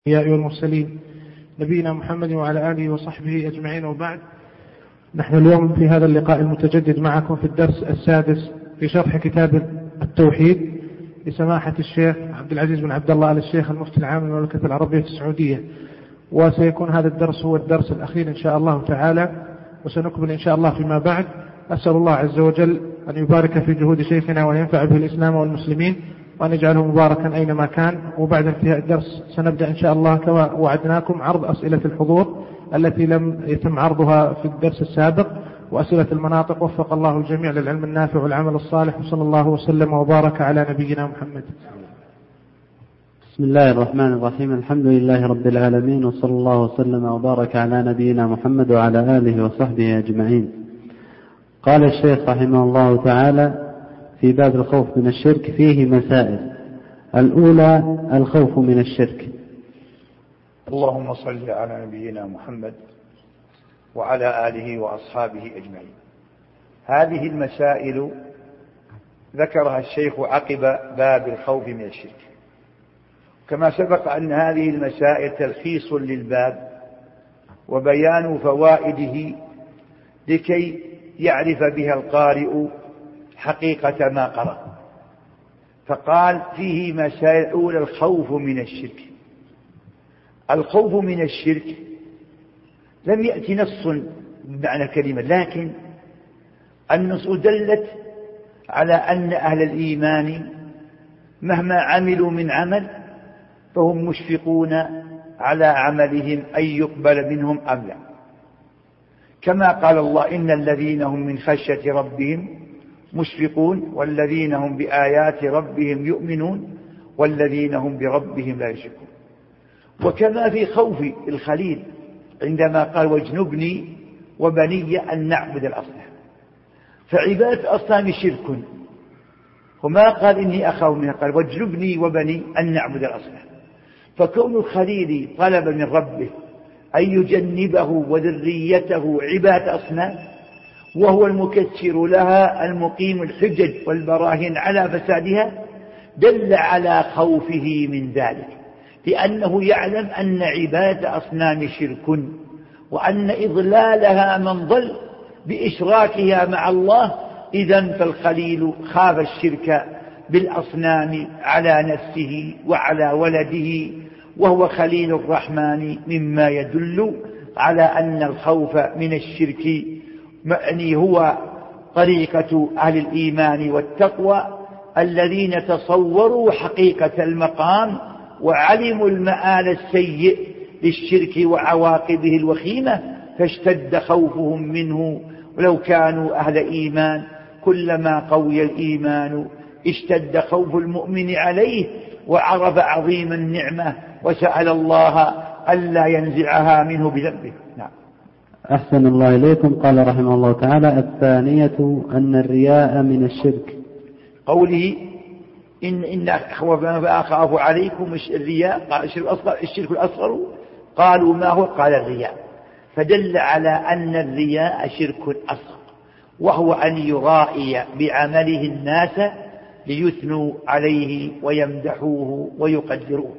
الأنبياء والمرسلين نبينا محمد وعلى آله وصحبه أجمعين، وبعد. نحن اليوم في هذا اللقاء المتجدد معكم في الدرس السادس في شرح كتاب التوحيد لسماحة الشيخ عبد العزيز بن عبد الله آل الشيخ المفتي العام للمملكة العربية السعودية، وسيكون هذا الدرس هو الدرس الأخير إن شاء الله تعالى، وسنكمل إن شاء الله فيما بعد. أسأل الله عز وجل أن يبارك في جهود شيخنا وينفع به الإسلام والمسلمين، وأن يجعله مباركا أينما كان. وبعد انتهاء الدرس سنبدأ إن شاء الله كما وعدناكم عرض أسئلة الحضور التي لم يتم عرضها في الدرس السابق، وأسئلة المناطق. وفق الله الجميع للعلم النافع والعمل الصالح، وصلى الله وسلم وبارك على نبينا محمد. بسم الله الرحمن الرحيم. الحمد لله رب العالمين، وصلى الله وسلم وبارك على نبينا محمد وعلى آله وصحبه أجمعين. قال الشيخ رحمه الله تعالى في باب الخوف من الشرك فيه مسائل. الأولى الخوف من الشرك. اللهم صل على نبينا محمد وعلى آله وأصحابه أجمعين. هذه المسائل ذكرها الشيخ عقب باب الخوف من الشرك، كما سبق أن هذه المسائل تلخيص للباب وبيان فوائده لكي يعرف بها القارئ حقيقة ما قرأ. فقال فيه مسائل. أولى الخوف من الشرك. الخوف من الشرك لم يأتي نص بمعنى كلمة، لكن النصوص دلت على أن أهل الإيمان مهما عملوا من عمل فهم مشفقون على عملهم أن يقبل منهم أم لا، كما قال الله إن الذين هم من خشية ربهم مشفقون والذين هم بآيات ربهم يؤمنون والذين هم بربهم لا يشركون. وكما في خوف الخليل عندما قال واجنبني وبني أن نعبد الأصنام، فعبادة الأصنام شرك، وما قال إني أخاف منها، قال واجنبني وبني أن نعبد الأصنام. فكون الخليل طلب من ربه أن يجنبه وذريته عبادة أصنام، وهو المكسر لها المقيم الحجج والبراهين على فسادها، دل على خوفه من ذلك، لأنه يعلم أن عبادة أصنام شرك، وأن إضلالها من ضل بإشراكها مع الله. إذن فالخليل خاف الشرك بالأصنام على نفسه وعلى ولده، وهو خليل الرحمن، مما يدل على أن الخوف من الشرك معني هو طريقة أهل الإيمان والتقوى الذين تصوروا حقيقة المقام وعلموا المآل السيء للشرك وعواقبه الوخيمة، فاشتد خوفهم منه. ولو كانوا أهل إيمان كلما قوي الإيمان اشتد خوف المؤمن عليه، وعرف عظيم النعمة وسأل الله ألا ينزعها منه بذنبه. نعم. أحسن الله إليكم. قال رحمه الله تعالى الثانية أن الرياء من الشرك. قوله إن أخاف عليكم الرياء، قال الشرك الأصغر. قالوا ما هو؟ قال الرياء، فدل على أن الرياء شرك أصغر، وهو أن يرائي بعمله الناس ليثنوا عليه ويمدحوه ويقدروه.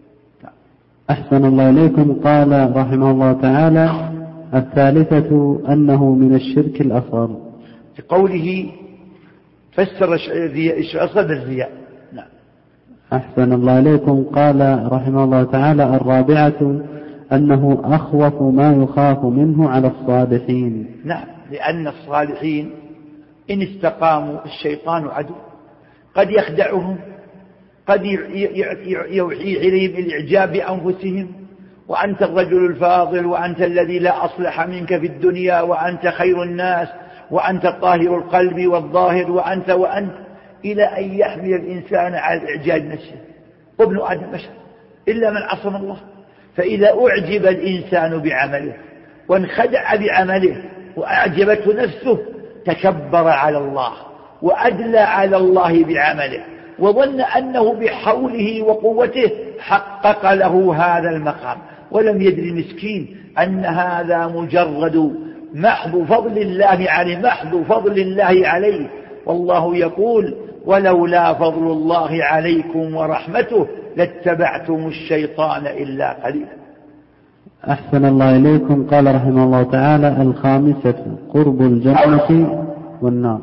أحسن الله إليكم. قال رحمه الله تعالى الثالثة أنه من الشرك الأصغر. في قوله فسر الشرك الأصغر بالرياء. نعم. أحسن الله إليكم. قال رحمه الله تعالى الرابعة أنه أخوف ما يخاف منه على الصالحين. نعم، لأن الصالحين إن استقاموا الشيطان عدو، قد يخدعهم، قد يوحي إليهم الإعجاب بأنفسهم، وأنت الرجل الفاضل، وأنت الذي لا أصلح منك في الدنيا، وأنت خير الناس، وأنت طاهر القلب والظاهر، وأنت إلى أن يحمل الإنسان على الإعجاب نفسه. وابن آدم بشر إلا من عصم الله. فإذا أعجب الإنسان بعمله وانخدع بعمله وأعجبته نفسه تكبر على الله وأدلى على الله بعمله، وظن أنه بحوله وقوته حقق له هذا المقام، ولم يدري مسكين أن هذا مجرد محض فضل الله عليه، محض فضل الله عليه. والله يقول ولولا فضل الله عليكم ورحمته لاتبعتم الشيطان إلا قليلا. أحسن الله إليكم. قال رحمه الله تعالى: الخامسة قرب الجنة والنار.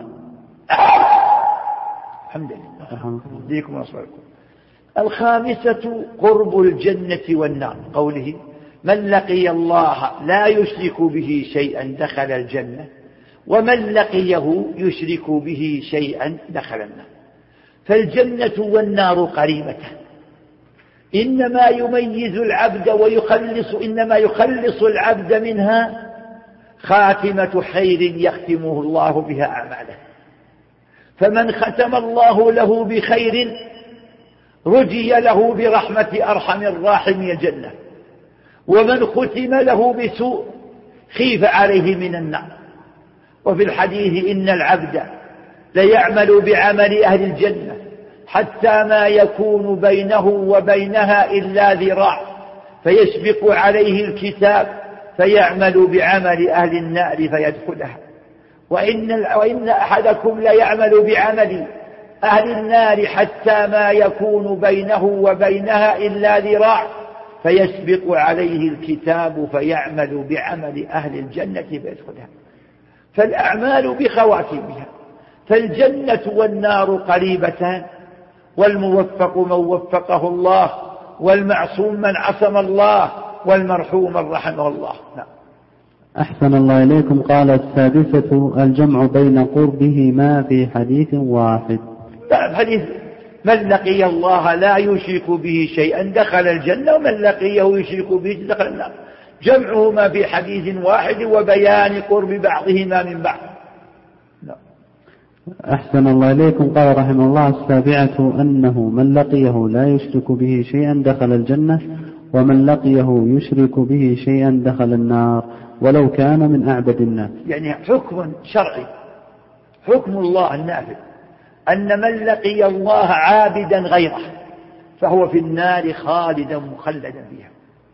الحمد لله. ديكم وصلكم. الخامسة قرب الجنة والنار، قوله: من لقي الله لا يشرك به شيئا دخل الجنة، ومن لقيه يشرك به شيئا دخل النار. فالجنة والنار قريبتان، إنما يميز العبد إنما يخلص العبد منها خاتمة خير يختمه الله بها أعماله. فمن ختم الله له بخير رجي له برحمة أرحم الراحمين الجنة، ومن ختم له بسوء خيف عليه من النار. وفي الحديث: إن العبد ليعمل بعمل أهل الجنة حتى ما يكون بينه وبينها إلا ذراع، فيسبق عليه الكتاب فيعمل بعمل أهل النار فيدخلها. وإن أحدكم ليعمل بعمل أهل النار حتى ما يكون بينه وبينها إلا ذراع، فيسبق عليه الكتاب فيعمل بعمل أهل الجنة فيدخلها. فالأعمال بخواتيمها. فالجنة والنار قريبتان، والموفق من وفقه الله، والمعصوم من عصم الله، والمرحوم من رحمه الله. نعم. أحسن الله إليكم. قال السادسة الجمع بين قربهما في حديث واحد. حديث: من لقي الله لا يشرك به شيئا دخل الجنة، ومن لقيه يشرك به دخل النار. جمعهما في حديث واحد وبيان قرب بعضهما من بعض. نعم. أحسن الله إليكم. قال رحمه الله: السابعة أنه من لقيه لا يشرك به شيئا دخل الجنة، ومن لقيه يشرك به شيئا دخل النار ولو كان من أعبد الناس. يعني حكم شرعي، حكم الله النافذ، أن من لقي الله عابدا غيره فهو في النار خالدا مخلدا فيها.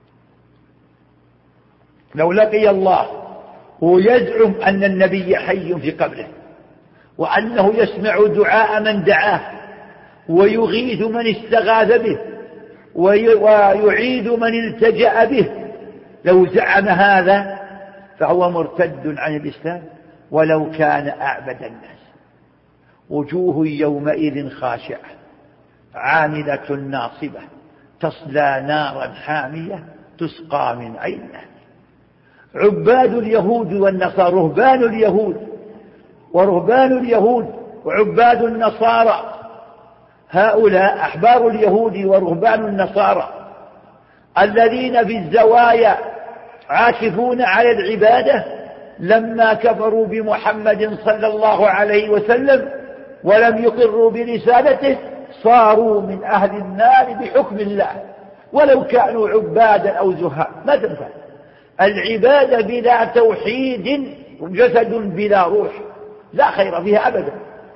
لو لقي الله ويزعم أن النبي حي في قبره، وأنه يسمع دعاء من دعاه، ويغيث من استغاث به، ويعيد من التجأ به، لو زعم هذا فهو مرتد عن الإسلام ولو كان أعبد الناس. وجوه يومئذ خاشعة عاملة ناصبة تصلى نارا حامية تسقى من عين آنية. عباد اليهود والنصارى، ورهبان اليهود وعباد النصارى، هؤلاء أحبار اليهود ورهبان النصارى الذين في الزوايا عاكفون على العبادة، لما كفروا بمحمد صلى الله عليه وسلم ولم يقروا برسالته صاروا من أهل النار بحكم الله، ولو كانوا عبادا أو زهاد. ما تنفع العبادة بلا توحيد، جسد بلا روح لا خير فيها أبدا.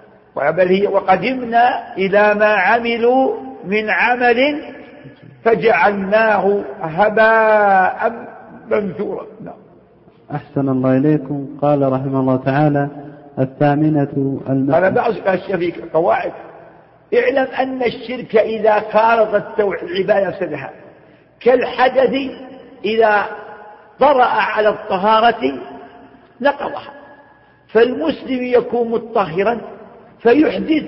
وقدمنا إلى ما عملوا من عمل فجعلناه هباء منثورا. أحسن الله إليكم. قال رحمه الله تعالى: الثامنة أنا بعض الأشياء في قواعد. اعلم أن الشرك إذا خالط العبادة أفسدها، كالحدث إذا طرأ على الطهارة نقضها. فالمسلم يكون مطهرا فيحدث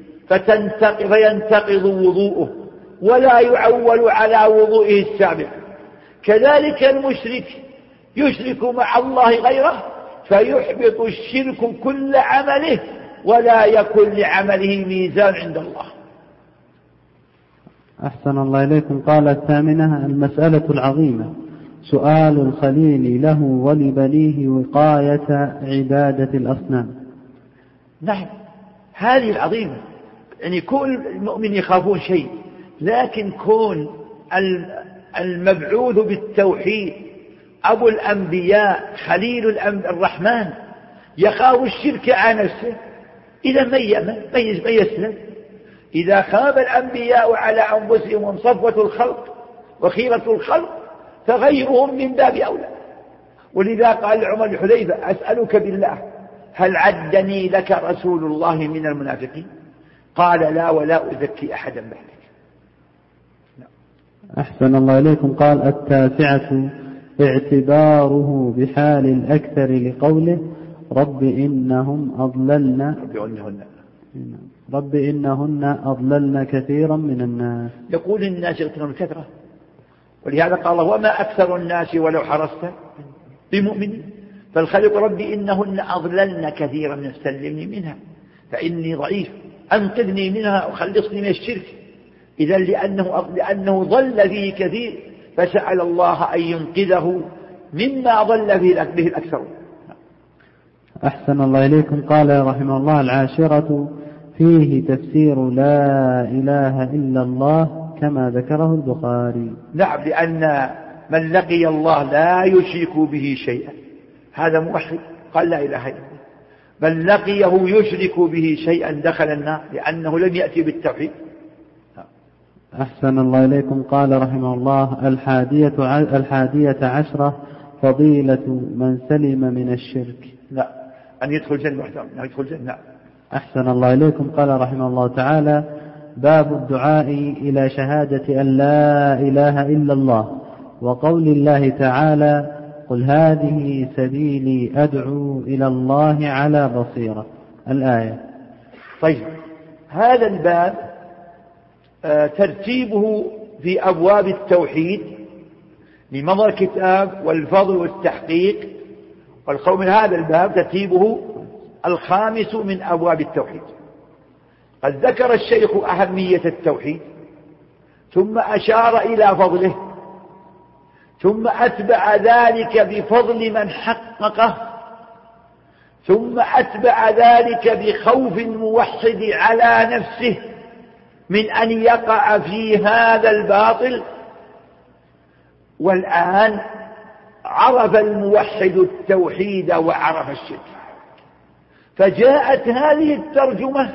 فينتقض وضوءه ولا يعول على وضوئه السابق. كذلك المشرك يشرك مع الله غيره فيحبط الشرك كل عمله ولا يكن لعمله ميزان عند الله. أحسن الله إليكم. قال الثامنة المسألة العظيمة: سؤال الخليل له ولبنيه وقاية عبادة الأصنام. نعم، هذه العظيمة. يعني كل المؤمن يخافون شيء، لكن كون المبعوث بالتوحيد أبو الأنبياء خليل الرحمن يخاف الشرك عن نفسه، إذا من يأمن من يسلم؟ إذا خاف الأنبياء على أنفسهم هم صفوة الخلق وخيرة الخلق فغيرهم من باب أولى. ولذا قال عمر الحذيفة: أسألك بالله هل عدني لك رسول الله من المنافقين؟ قال: لا ولا أزكي أحدا بعدك. أحسن الله إليكم. قال: التاسعة اعتباره بحال الأكثر لقوله: رب إنهن أضللن كثيرا من الناس. يقول الناس يغتنون كثرة، ولهذا قال الله: وما أكثر الناس ولو حرصت بمؤمنين. فالخلق: ربي إنهن أضللن كثيرا من سلمني منها فإني ضعيف، أنقذني منها وخلصني من الشرك. إذا لأنه ضل فيه كثير فسأل الله أن ينقذه مما ضل به الأكثر. أحسن الله إليكم. قال رحمه الله: العاشرة فيه تفسير لا إله إلا الله كما ذكره البخاري. نعم، لأن من لقي الله لا يشرك به شيئا هذا موحد، قال لا إله إلا الله. من لقيه يشرك به شيئا دخل النار، لأنه لم يأتي بالتوحيد. أحسن الله إليكم. قال رحمه الله: الحادية عشرة فضيلة من سلم من الشرك. لا، أن يدخل جنة. أحسن الله إليكم. قال رحمه الله تعالى: باب الدعاء إلى شهادة أن لا إله إلا الله، وقول الله تعالى: قل هذه سبيلي أدعو إلى الله على بصيرة، الآية. طيب، هذا الباب ترتيبه في أبواب التوحيد لمضى الكتاب والفضل والتحقيق، والقول من هذا الباب ترتيبه الخامس من أبواب التوحيد. قد ذكر الشيخ أهمية التوحيد، ثم أشار إلى فضله، ثم أتبع ذلك بفضل من حققه، ثم أتبع ذلك بخوف الموحد على نفسه من أن يقع في هذا الباطل. والآن عرف الموحد التوحيد وعرف الشرك، فجاءت هذه الترجمة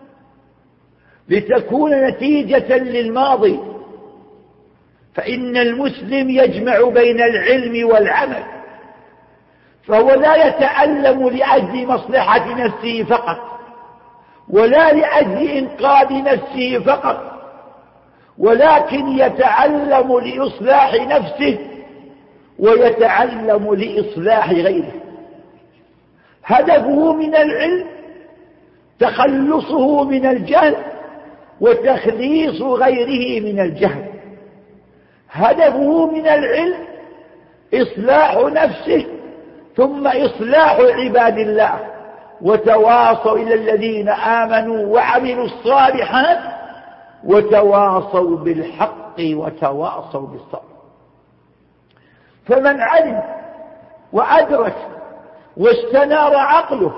لتكون نتيجة للماضي. فإن المسلم يجمع بين العلم والعمل، فهو لا يتعلم لأجل مصلحة نفسه فقط، ولا لأجل إنقاذ نفسه فقط، ولكن يتعلم لإصلاح نفسه ويتعلم لإصلاح غيره. هدفه من العلم تخلصه من الجهل وتخليص غيره من الجهل. هدفه من العلم إصلاح نفسه ثم إصلاح عباد الله، وتواصوا إلى الذين آمنوا وعملوا الصالحات وتواصوا بالحق وتواصوا بالصبر. فمن علم وأدرك واستنار عقله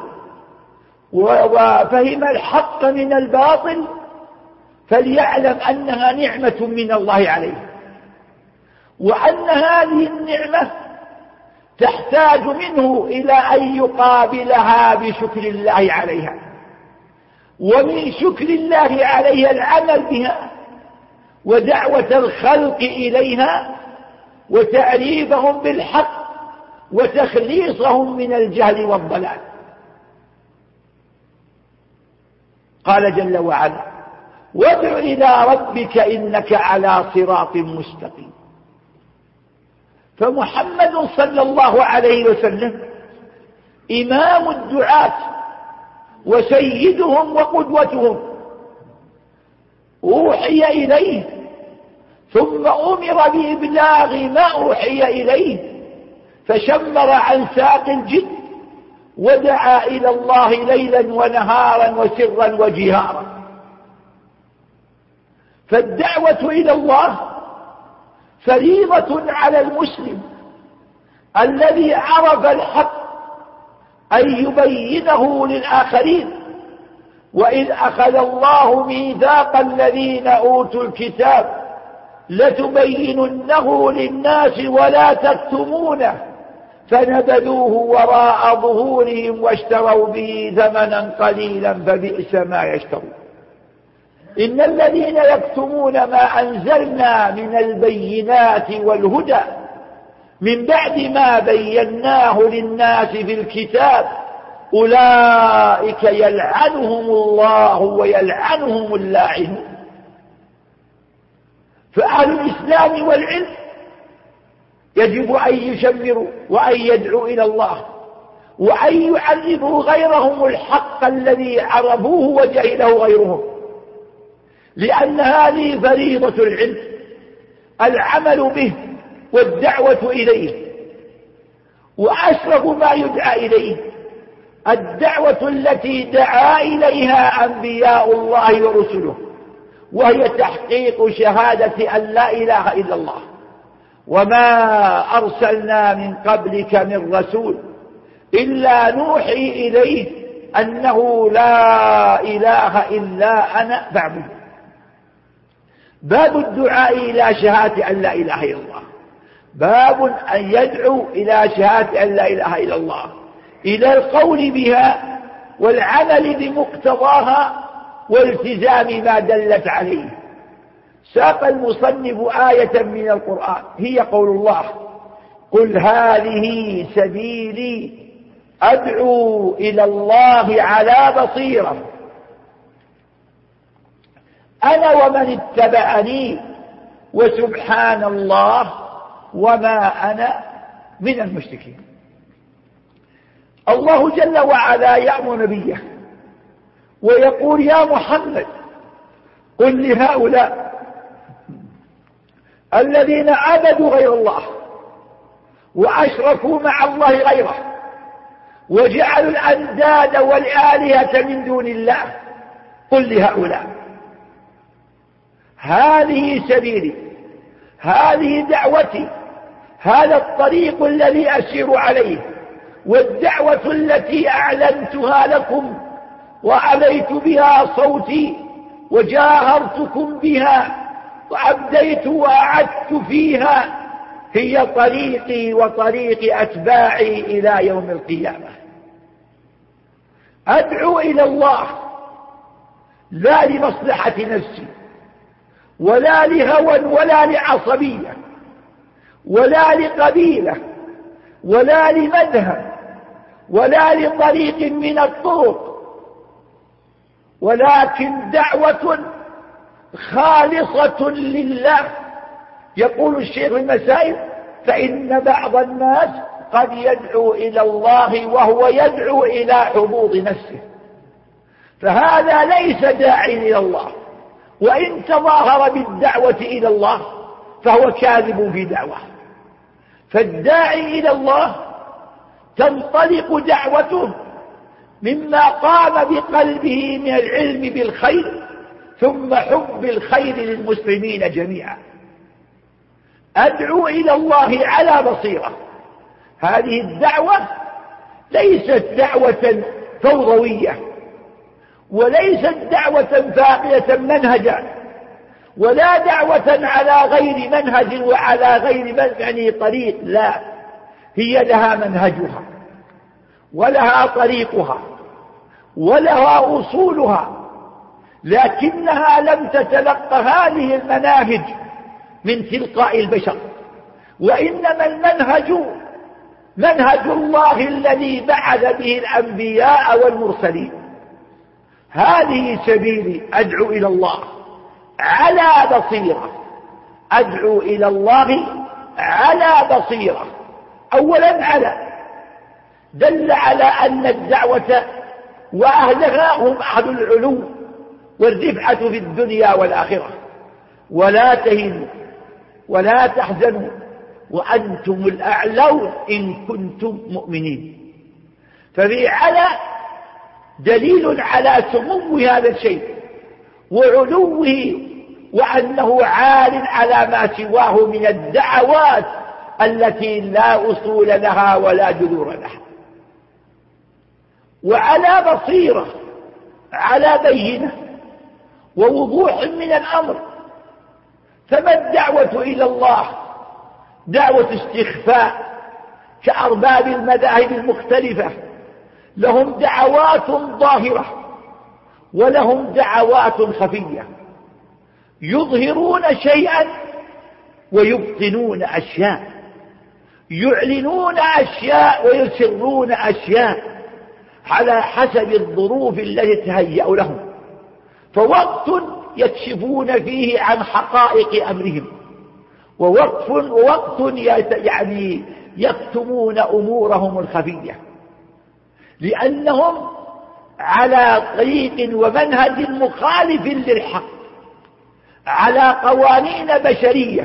وفهم الحق من الباطل فليعلم أنها نعمة من الله عليه، وأن هذه النعمة تحتاج منه إلى أن يقابلها بشكر الله عليها، ومن شكر الله عليها العمل بها ودعوة الخلق إليها وتعريفهم بالحق وتخليصهم من الجهل والضلال. قال جل وعلا: وادع إلى ربك إنك على صراط مستقيم. فمحمد صلى الله عليه وسلم إمام الدعاة وسيدهم وقدوتهم، أوحي إليه ثم أمر بإبلاغ ما أوحي إليه، فشمر عن ساق الجد ودعا إلى الله ليلا ونهارا وسرا وجهارا. فالدعوة إلى الله فريضة على المسلم الذي عرف الحق أن يبينه للآخرين. وإذ أخذ الله ميثاق الذين أوتوا الكتاب لتبيننه للناس ولا تكتمونه فنبذوه وراء ظهورهم واشتروا به ثمنا قليلا فبئس ما يشترون. إن الذين يكتمون ما أنزلنا من البينات والهدى من بعد ما بيناه للناس في الكتاب أولئك يلعنهم الله ويلعنهم اللاعنون. فأهل الإسلام والعلم يجب أن يشمروا وأن يدعوا إلى الله وأن يعرفوا غيرهم الحق الذي عرفوه وجهله غيرهم، لأن هذه فريضة العلم، العمل به والدعوة إليه. وأشرف ما يدعى إليه الدعوة التي دعا إليها أنبياء الله ورسله، وهي تحقيق شهادة أن لا إله إلا الله. وما أرسلنا من قبلك من رسول إلا نوحي إليه أنه لا إله إلا أنا فاعبد. باب الدعاء إلى شهادة أن لا إله إلا الله، باب أن يدعو إلى شهادة أن لا إله إلا الله، إلى القول بها والعمل بمقتضاها والتزام ما دلت عليه. ساق المصنف آية من القرآن هي قول الله: قل هذه سبيلي أدعو إلى الله على بصيرة أنا ومن اتبعني وسبحان الله وما أنا من المشركين. الله جل وعلا يأمر نبيه ويقول: يا محمد قل لهؤلاء الذين عبدوا غير الله وأشركوا مع الله غيره وجعلوا الأنداد والآلهة من دون الله، قل لهؤلاء هذه سبيلي، هذه دعوتي، هذا الطريق الذي أسير عليه، والدعوة التي أعلنتها لكم وعليت بها صوتي وجاهرتكم بها وأبديت وأعدت فيها، هي طريقي وطريق أتباعي إلى يوم القيامة. أدعو إلى الله لا لمصلحة نفسي ولا لهوى ولا لعصبية ولا لقبيلة ولا لمذهب ولا لطريق من الطرق، ولكن دعوة خالصة لله. يقول الشيخ المسائل: فإن بعض الناس قد يدعو إلى الله وهو يدعو إلى حظوظ نفسه، فهذا ليس داعي إلى الله، وإن تظاهر بالدعوة إلى الله فهو كاذب في دعوة. فالداعي إلى الله تنطلق دعوته مما قام بقلبه من العلم بالخير ثم حب الخير للمسلمين جميعا. أدعو إلى الله على بصيرة. هذه الدعوة ليست دعوة فوضوية وليست دعوة فاقدة منهجا ولا دعوة على غير منهج وعلى غير طريق، لا، هي لها منهجها ولها طريقها ولها أصولها، لكنها لم تتلق هذه المناهج من تلقاء البشر، وإنما المنهج منهج الله الذي بعث به الأنبياء والمرسلين. هذه سبيلي أدعو إلى الله على بصيرة. أدعو إلى الله على بصيرة. أولا على دل على أن الدعوة وأهلها هم أهل العلو والرفعة في الدنيا والآخرة. ولا تهنوا ولا تحزنوا وأنتم الأعلون إن كنتم مؤمنين. ففي على دليل على سمو هذا الشيء وعلوه، وأنه عال على ما سواه من الدعوات التي لا أصول لها ولا جذور لها. وعلى بصيرة، على بينة ووضوح من الأمر. فما الدعوة إلى الله دعوة استخفاء كأرباب المذاهب المختلفة، لهم دعوات ظاهرة ولهم دعوات خفية، يظهرون شيئا ويبطنون أشياء، يعلنون أشياء ويسرون أشياء على حسب الظروف التي تهيأ لهم. فوقت يكشفون فيه عن حقائق أمرهم، ووقت يعني يكتمون أمورهم الخفية، لأنهم على طريق ومنهج مخالف للحق، على قوانين بشرية،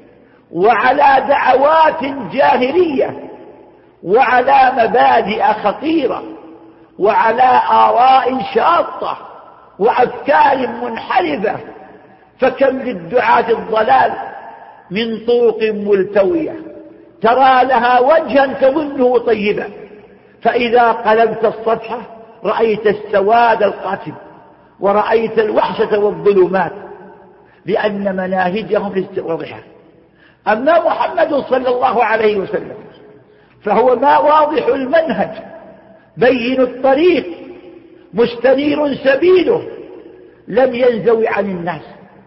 وعلى دعوات جاهلية، وعلى مبادئ خطيرة، وعلى آراء شاطة وأفكار منحرفة. فكم للدعاة الضلال من طرق ملتوية ترى لها وجها تظنه طيبا، فإذا قلبت الصفحة رأيت السواد القاتم، ورأيت الوحشة والظلمات، لأن مناهجهم ليست واضحة. أما محمد صلى الله عليه وسلم فهو ما واضح المنهج، بين الطريق، مستنير سبيله، لم ينزوي عن الناس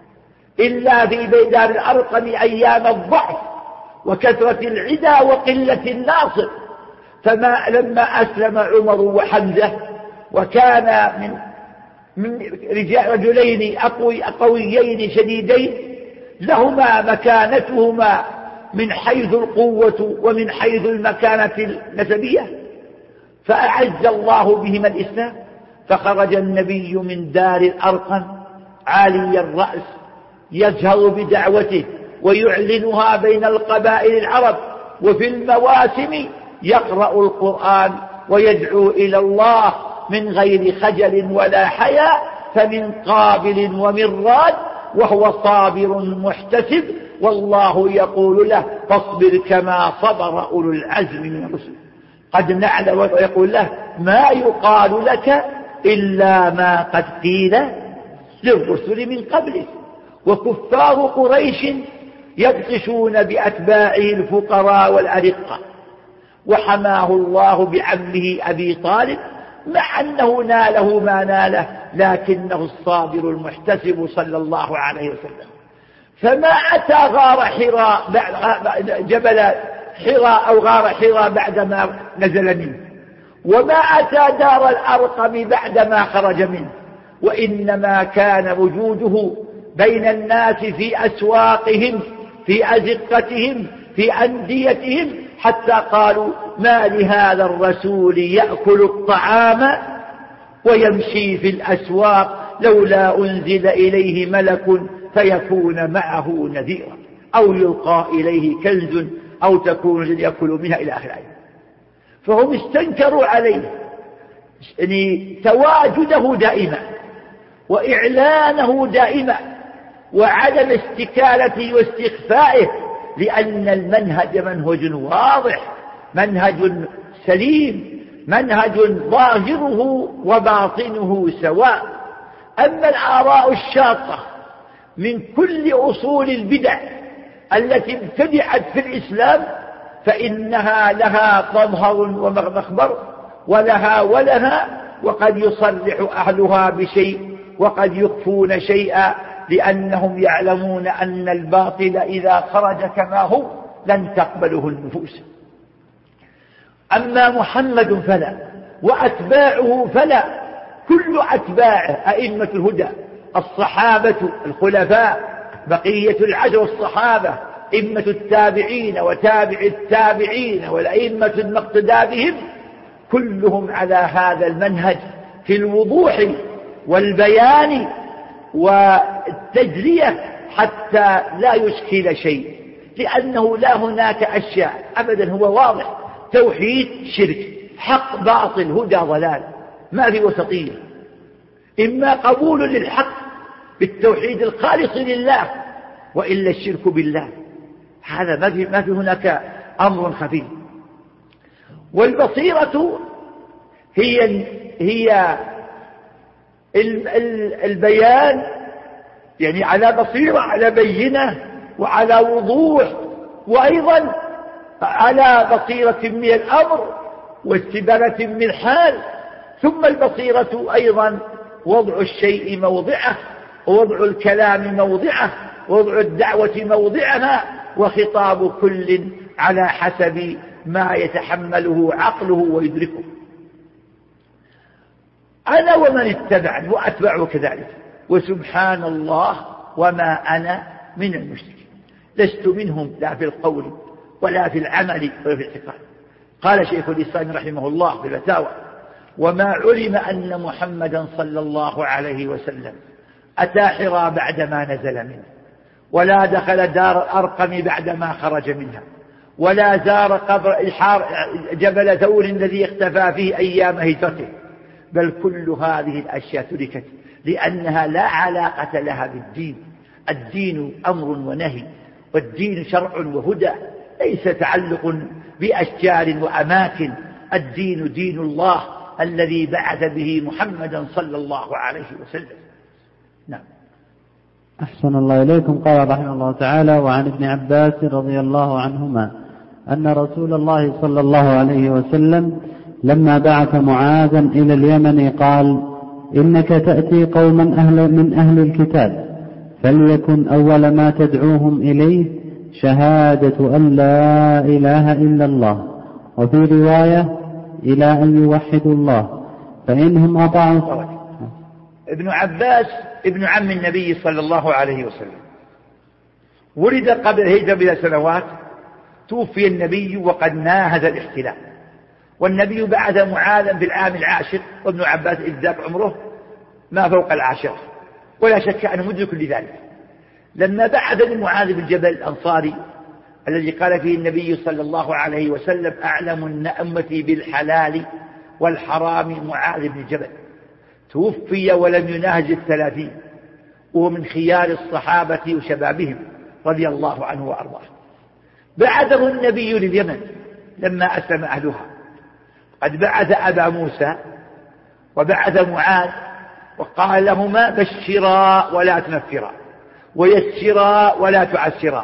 إلا في دار الأرقم أيام الضعف وكثرة العدا وقلة الناصر. لما أسلم عمر وحمزة، وكان من رجلين قويين شديدين لهما مكانتهما من حيث القوة ومن حيث المكانة النسبية، فأعز الله بهما الإسلام، فخرج النبي من دار الأرقم عالي الرأس يجهر بدعوته ويعلنها بين القبائل العرب، وفي المواسم يقرأ القرآن ويدعو إلى الله من غير خجل ولا حياء، فمن قابل ومن راد، وهو صابر محتسب، والله يقول له فاصبر كما صبر أولو العزم من الرسل قد نعلم، ويقول له ما يقال لك إلا ما قد قيل للرسل من قبلك. وكفار قريش يبطشون بأتباعه الفقراء والأرقة، وحماه الله بعمه أبي طالب، مع أنه ناله ما ناله، لكنه الصابر المحتسب صلى الله عليه وسلم. فما أتى غار حراء جبل حراء أو غار حراء بعدما نزل منه، وما أتى دار الأرقم بعدما خرج منه، وإنما كان وجوده بين الناس في أسواقهم، في أزقتهم، في أنديتهم، حتى قالوا ما لهذا الرسول يأكل الطعام ويمشي في الأسواق لولا أنزل إليه ملك فيكون معه نذيرا أو يلقى إليه كنز أو تكون يأكل منها إلى آخر الآية. فهم استنكروا عليه يعني تواجده دائما وإعلانه دائما وعدم استكالته واستخفائه، لأن المنهج منهج واضح، منهج سليم، منهج ظاهره وباطنه سواء. أما الآراء الشاطة من كل أصول البدع التي ابتدعت في الإسلام فإنها لها مظهر ومخبر، ولها وقد يصرح أهلها بشيء وقد يخفون شيئا، لأنهم يعلمون أن الباطل إذا خرج كما هو لن تقبله النفوس. أما محمد فلا، وأتباعه فلا، كل أتباعه أئمة الهدى، الصحابة الخلفاء، بقية العشر الصحابة، أئمة التابعين وتابع التابعين والأئمة المقتدى بهم، كلهم على هذا المنهج في الوضوح والبيان والتجلية حتى لا يشكل شيء، لأنه لا هناك أشياء أبدا، هو واضح، توحيد شرك، حق باطل، هدى ضلال، ما في وسطية، إما قبول للحق بالتوحيد الخالص لله وإلا الشرك بالله، هذا ما في هناك أمر خفي. والبصيرة هي البيان، يعني على بصيرة، على بينة وعلى وضوح، وأيضا على بصيرة من الأمر واستبانة من الحال. ثم البصيرة أيضا وضع الشيء موضعه، ووضع الكلام موضعه، ووضع الدعوة موضعها، وخطاب كل على حسب ما يتحمله عقله ويدركه. أنا ومن اتبعني وأتبعه كذلك وسبحان الله وما أنا من المشركين، لست منهم لا في القول ولا في العمل ولا في الاعتقاد. قال شيخ الإسلام رحمه الله في الفتاوى: وما علم أن محمدا صلى الله عليه وسلم أتى حراء بعدما نزل منه، ولا دخل دار الأرقم بعدما خرج منها، ولا زار قبر جبل ثور الذي اختفى فيه أيام هجرته، بل كل هذه الأشياء تركت لأنها لا علاقة لها بالدين. الدين أمر ونهي، والدين شرع وهدى، ليس تعلق بأشجار وأماكن. الدين دين الله الذي بعث به محمدا صلى الله عليه وسلم. نعم. أحسن الله إليكم. قال رحمه الله تعالى: وعن ابن عباس رضي الله عنهما أن رسول الله صلى الله عليه وسلم لما بعث معاذا إلى اليمن قال: إنك تأتي قوما من أهل الكتاب، فليكن أول ما تدعوهم إليه شهادة أن لا إله إلا الله، وفي رواية إلى أن يوحدوا الله، فإنهم أطاعوا. ابن عباس ابن عم النبي صلى الله عليه وسلم، ولد قبل الهجرة ب3 توفي النبي وقد ناهز الاحتلال، والنبي بعث معاذا في العام 10، وابن عباس إذ ذاك عمره ما فوق 10، ولا شك أنه مدرك لذلك. لما بعث معاذ بن جبل الأنصاري الذي قال فيه النبي صلى الله عليه وسلم: أعلم أمتي بالحلال والحرام معاذ بن جبل، توفي ولم يناهز 30، وهو من خيار الصحابة وشبابهم رضي الله عنه وأرضاه. بعثه النبي لليمن لما أسلم أهلها، قد بعث أبا موسى وبعث معاذ، وقال لهما: بشرا ولا تنفرا، ويسرا ولا تعسرا،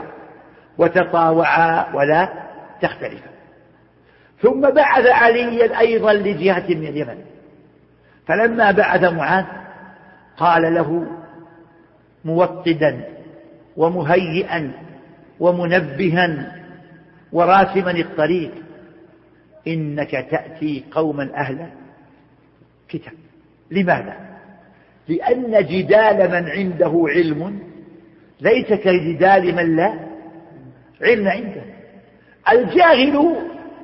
وتطاوعا ولا تختلفا. ثم بعث عليا أيضا لجهة من اليمن، فلما بعث معاذ قال له موطدا ومهيئا ومنبها وراسما الطريق: إنك تأتي قوما أهل كتاب. لماذا؟ لأن جدال من عنده علم ليس كجدال من لا علم عنده. الجاهل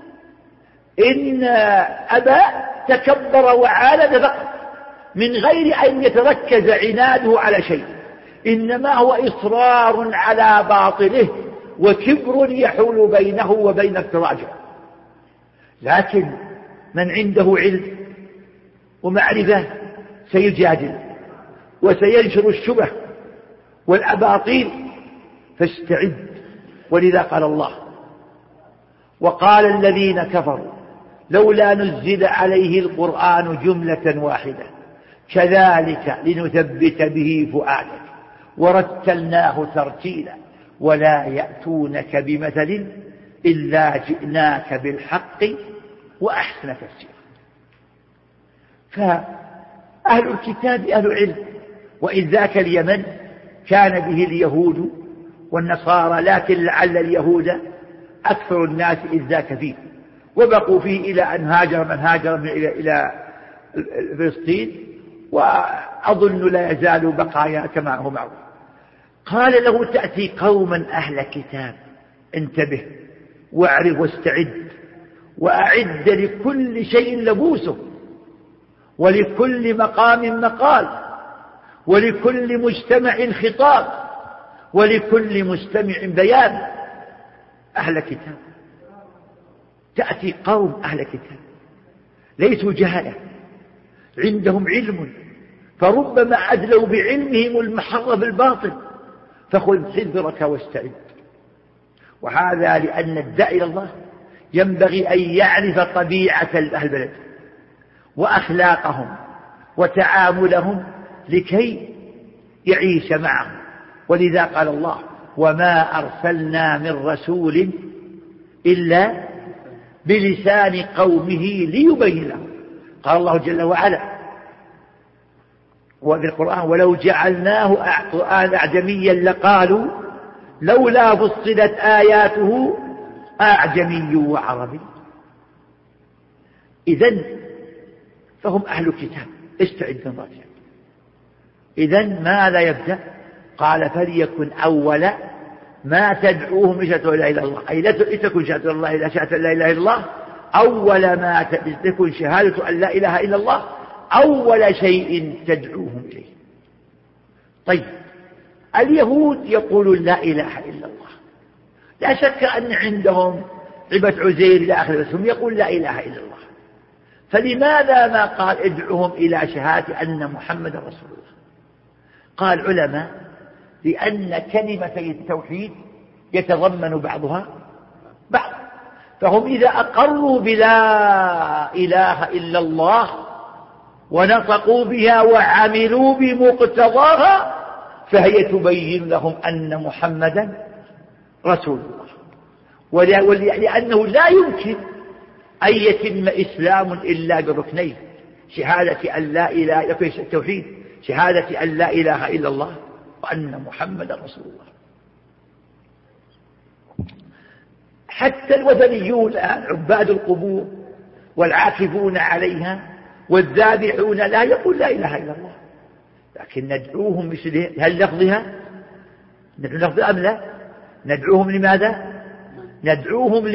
إن أبى تكبر وعاند فقط، من غير أن يتركز عناده على شيء، إنما هو إصرار على باطله وكبر يحول بينه وبين التراجع. لكن من عنده علم ومعرفة سيجادل وسينشر الشبه والأباطيل، فاستعد. ولذا قال الله: وقال الذين كفروا لولا نزل عليه القرآن جملة واحدة كذلك لنثبت به فؤادك ورتلناه ترتيلا ولا يأتونك بمثل إلا جئناك بالحق وأحسن تفسيرا. فأهل الكتاب أهل علم، وإذ ذاك اليمن كان به اليهود والنصارى، لكن لعل اليهود أكثر الناس إذ ذاك فيه، وبقوا فيه إلى أن هاجر من هاجر إلى فلسطين، وأظن لا يزال بقايا كما هو معروف. قال له: تأتي قوما أهل كتاب، انتبه واعرف واستعد، وأعد لكل شيء لبوسه، ولكل مقام مقال، ولكل مجتمع خطاب، ولكل مستمع بيان. أهل كتاب، تأتي قوم أهل كتاب ليسوا جهلة، عندهم علم، فربما أدلوا بعلمهم المحر بالباطل، فخذ حذرك واستعد. وهذا لأن الداعي إلى الله ينبغي أن يعرف طبيعة أهل البلد وأخلاقهم وتعاملهم لكي يعيش معهم. ولذا قال الله: وما أرسلنا من رسول إلا بلسان قومه ليبين لهم. قال الله جل وعلا وفي القرآن: ولو جعلناه قرآنا أعجميا لقالوا لولا فصلت آياته أعجمي وعربي. إذن فهم أهل الكتاب، استعد راجع، إذن ماذا يبدأ؟ قال فليكن أول ما تدعوهم لشهادة لا إله إلا الله، أي لتكن شهادة الله إلا شهادة لا إله إلا الله أول ما تكن شهادة أن لا إله إلا الله أول شيء تدعوهم إليه. طيب اليهود يقولون لا إله إلا الله، لا شك أن عندهم عبادة عزير إلى آخره، بس هم يقول لا إله إلا الله، فلماذا ما قال ادعوهم إلى شهادة أن محمد رسول الله؟ قال العلماء لأن كلمتي التوحيد يتضمن بعضها بعض، فهم إذا أقروا بلا إله إلا الله ونطقوا بها وعملوا بمقتضاها فهي تبين لهم أن محمدا رسول الله، ولأنه لا يمكن أن يتم إسلام إلا بركنين، شهادة أن لا إله التوحيد، شهادة أن لا إله إلا الله وأن محمدا رسول الله. حتى الوثنيون الآن عباد القبور والعاكفون عليها والذابحون لا يقول لا إله إلا الله، لكن ندعوهم مثل هل لفظها ندعو لفظ أم لا؟ ندعوهم لماذا؟ ندعوهم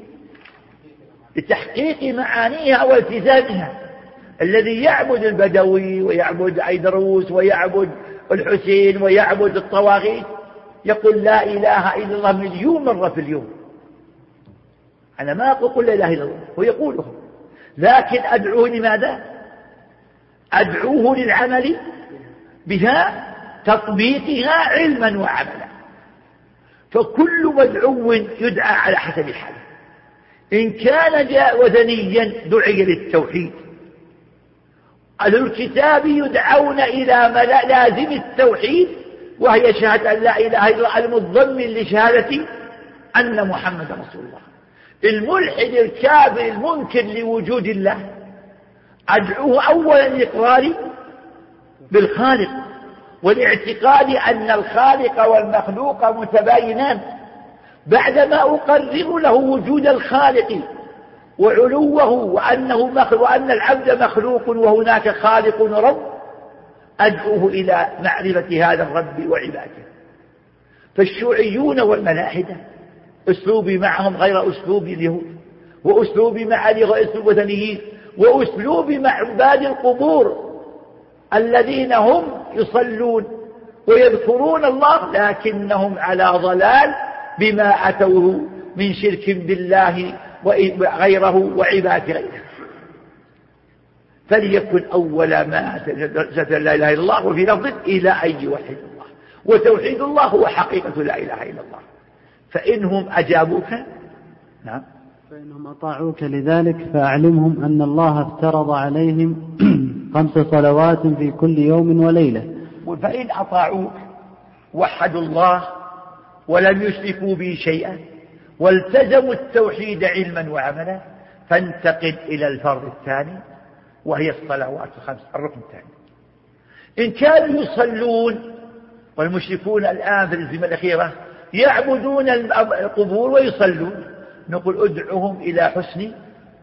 لتحقيق معانيها والتزامها. الذي يعبد البدوي ويعبد عيدروس ويعبد الحسين ويعبد الطواغيت يقول لا إله إلا الله 1,000,000 مرة في اليوم. أنا ما أقول لا إله إلا الله، هو يقوله، لكن أدعوه لماذا؟ أدعوه للعمل بها، تطبيقها علما وعملا. فكل مدعو يدعى على حسب حاله، إن كان جاء وثنيا دعي للتوحيد، أهل الكتاب يدعون إلى لازم التوحيد وهي شهادة أن لا إله إلا الله المتضمن لشهادة أن محمد رسول الله. الملحد الكافر المنكر لوجود الله أدعوه أولا للإقرار بالخالق والاعتقاد أن الخالق والمخلوق متباينان، بعدما أقرر له وجود الخالق وعلوه وأن العبد مخلوق وهناك خالق ورب، أدعوه إلى معرفة هذا الرب وعباده. فالشيوعيون والملاحدة أسلوبي معهم غير أسلوب اليهود، وأسلوبي مع غير أسلوب وثنيين، وأسلوبي مع عباد القبور الذين هم يصلون ويذكرون الله لكنهم على ضلال بما أتوه من شرك بالله وغيره وعباد غيره. فليكن أول ما لا إله إلا الله، وفي لفظ إلى أن يوحد الله، وتوحيد الله هو حقيقة لا إله إلا الله. فإنهم أجابوك نعم فإنهم أطاعوك لذلك فأعلمهم أن الله افترض عليهم 5 صلوات في كل يوم وليلة. فإن أطاعوك وحدوا الله ولم يشركوا به شيئا والتزموا التوحيد علما وعملا، فانتقل إلى الفرض الثاني وهي الصلوات ال5، الركن الثاني. إن كانوا يصلون، والمشركون الآن في الأزمة الأخيرة يعبدون القبور ويصلون، نقول ادعوهم إلى حسن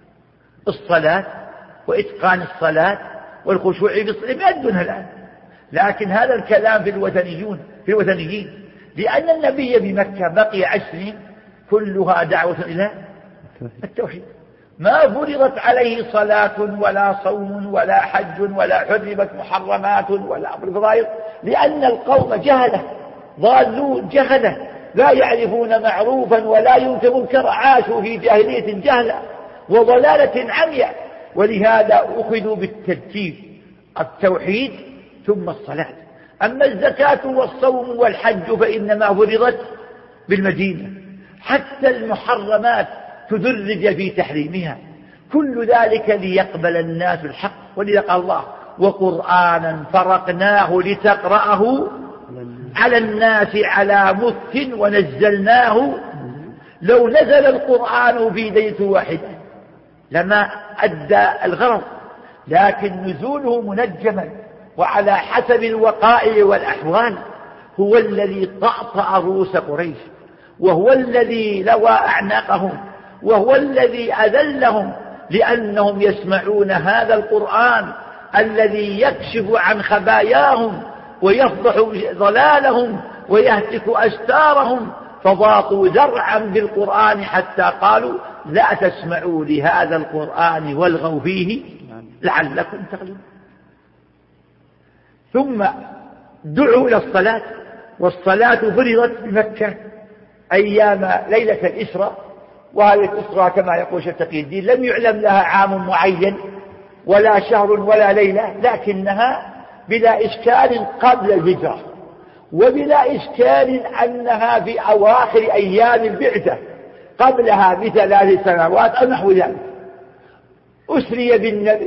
الصلاة وإتقان الصلاة والخشوع في الصلاة، يؤدونها الآن. لكن هذا الكلام في الوثنيين، لأن النبي بمكة بقي 10 سنين كلها دعوة إلى التوحيد، ما فرضت عليه صلاة ولا صوم ولا حج ولا حرمت محرمات ولا أمر فضائل، لأن القوم جهلة ضالون جهلة لا يعرفون معروفا ولا ينكرون منكرا، عاشوا في جاهلية جهلة وضلالة عمياء، ولهذا أخذوا بالترتيب التوحيد ثم الصلاة. أما الزكاة والصوم والحج فإنما فرضت بالمدينة، حتى المحرمات تدرج في تحريمها، كل ذلك ليقبل الناس الحق. ولذا قال الله وقرآنا فرقناه لتقرأه على الناس على مكث ونزلناه، لو نزل القرآن في ليلة واحدة لما أدى الغرض، لكن نزوله منجما وعلى حسب الوقائع والأحوال هو الذي طأطأ رؤوس قريش، وهو الذي لوى أعناقهم، وهو الذي أذلهم، لأنهم يسمعون هذا القرآن الذي يكشف عن خباياهم ويفضح ضلالهم ويهتك أستارهم، فضاقوا ذرعا بالقرآن حتى قالوا لا تسمعوا لهذا القرآن والغوا فيه لعلكم تغلبون. ثم دعوا إلى الصلاة، والصلاة فرضت بمكة أيام ليلة الإسراء، وهذه الإسراء كما يقول شيخ تقي الدين لم يعلم لها عام معين ولا شهر ولا ليلة، لكنها بلا إشكال قبل الهجرة، وبلا إشكال أنها في أواخر أيام البعثة قبلها ب3 سنوات أو نحو ذلك. أسري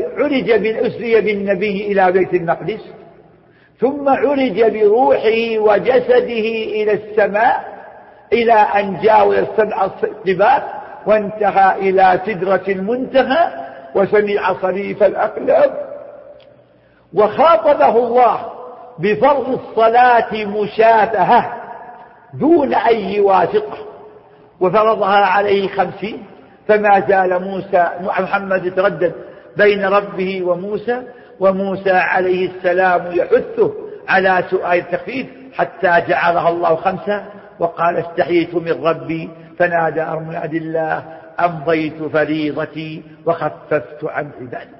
بالنبي إلى بيت المقدس، ثم عرج بروحه وجسده إلى السماء إلى أن جاوز 7 طباق وانتهى إلى سدرة المنتهى وسمع صريف الأقلام، وخاطبه الله بفرض الصلاة مشافهة دون أي واسطة، وفرضها عليه 50، فما زال محمد يتردد بين ربه وموسى عليه السلام يحثه على سؤال التخفيف حتى جعلها الله 5، وقال استحييت من ربي فنادى مناد الله أمضيت فريضتي وخففت عن عبادي.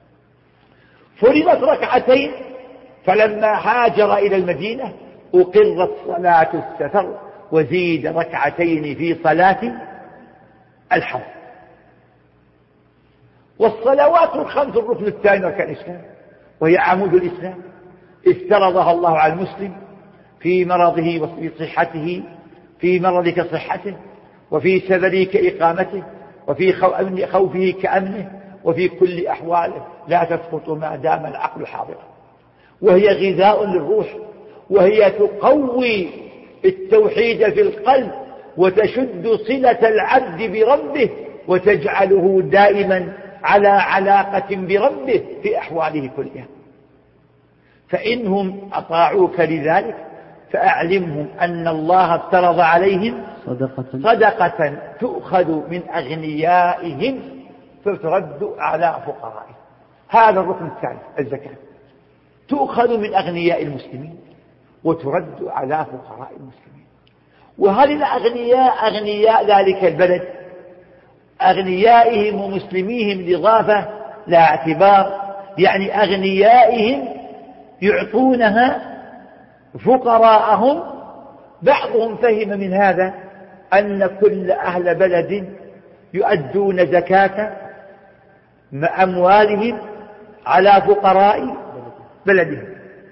فرضت 2 فلما هاجر إلى المدينة أقرت صلاة السفر وزيد 2 في صلاة الحرب. والصلوات الخمس الركن الثاني أركان الإسلام، وهي عمود الإسلام، افترضها الله على المسلم في مرضه وفي صحته، في مرضه كصحته، وفي سفره كإقامته، وفي خوفه كأمنه، وفي كل أحواله لا تسقط ما دام العقل حاضرا. وهي غذاء للروح، وهي تقوي التوحيد في القلب وتشد صلة العبد بربه وتجعله دائما على علاقة بربه في أحواله كلها. فإنهم أطاعوك لذلك فأعلمهم أن الله افترض عليهم صدقة تؤخذ من أغنيائهم فترد على فقرائهم. هذا الركن الثالث، الزكاة تؤخذ من أغنياء المسلمين وترد على فقراء المسلمين. وهل الأغنياء أغنياء ذلك البلد، أغنيائهم ومسلميهم الإضافة لا اعتبار، يعني أغنيائهم يعطونها فقراءهم. بعضهم فهم من هذا أن كل أهل بلد يؤدون زكاة أموالهم على فقراء بلدهم،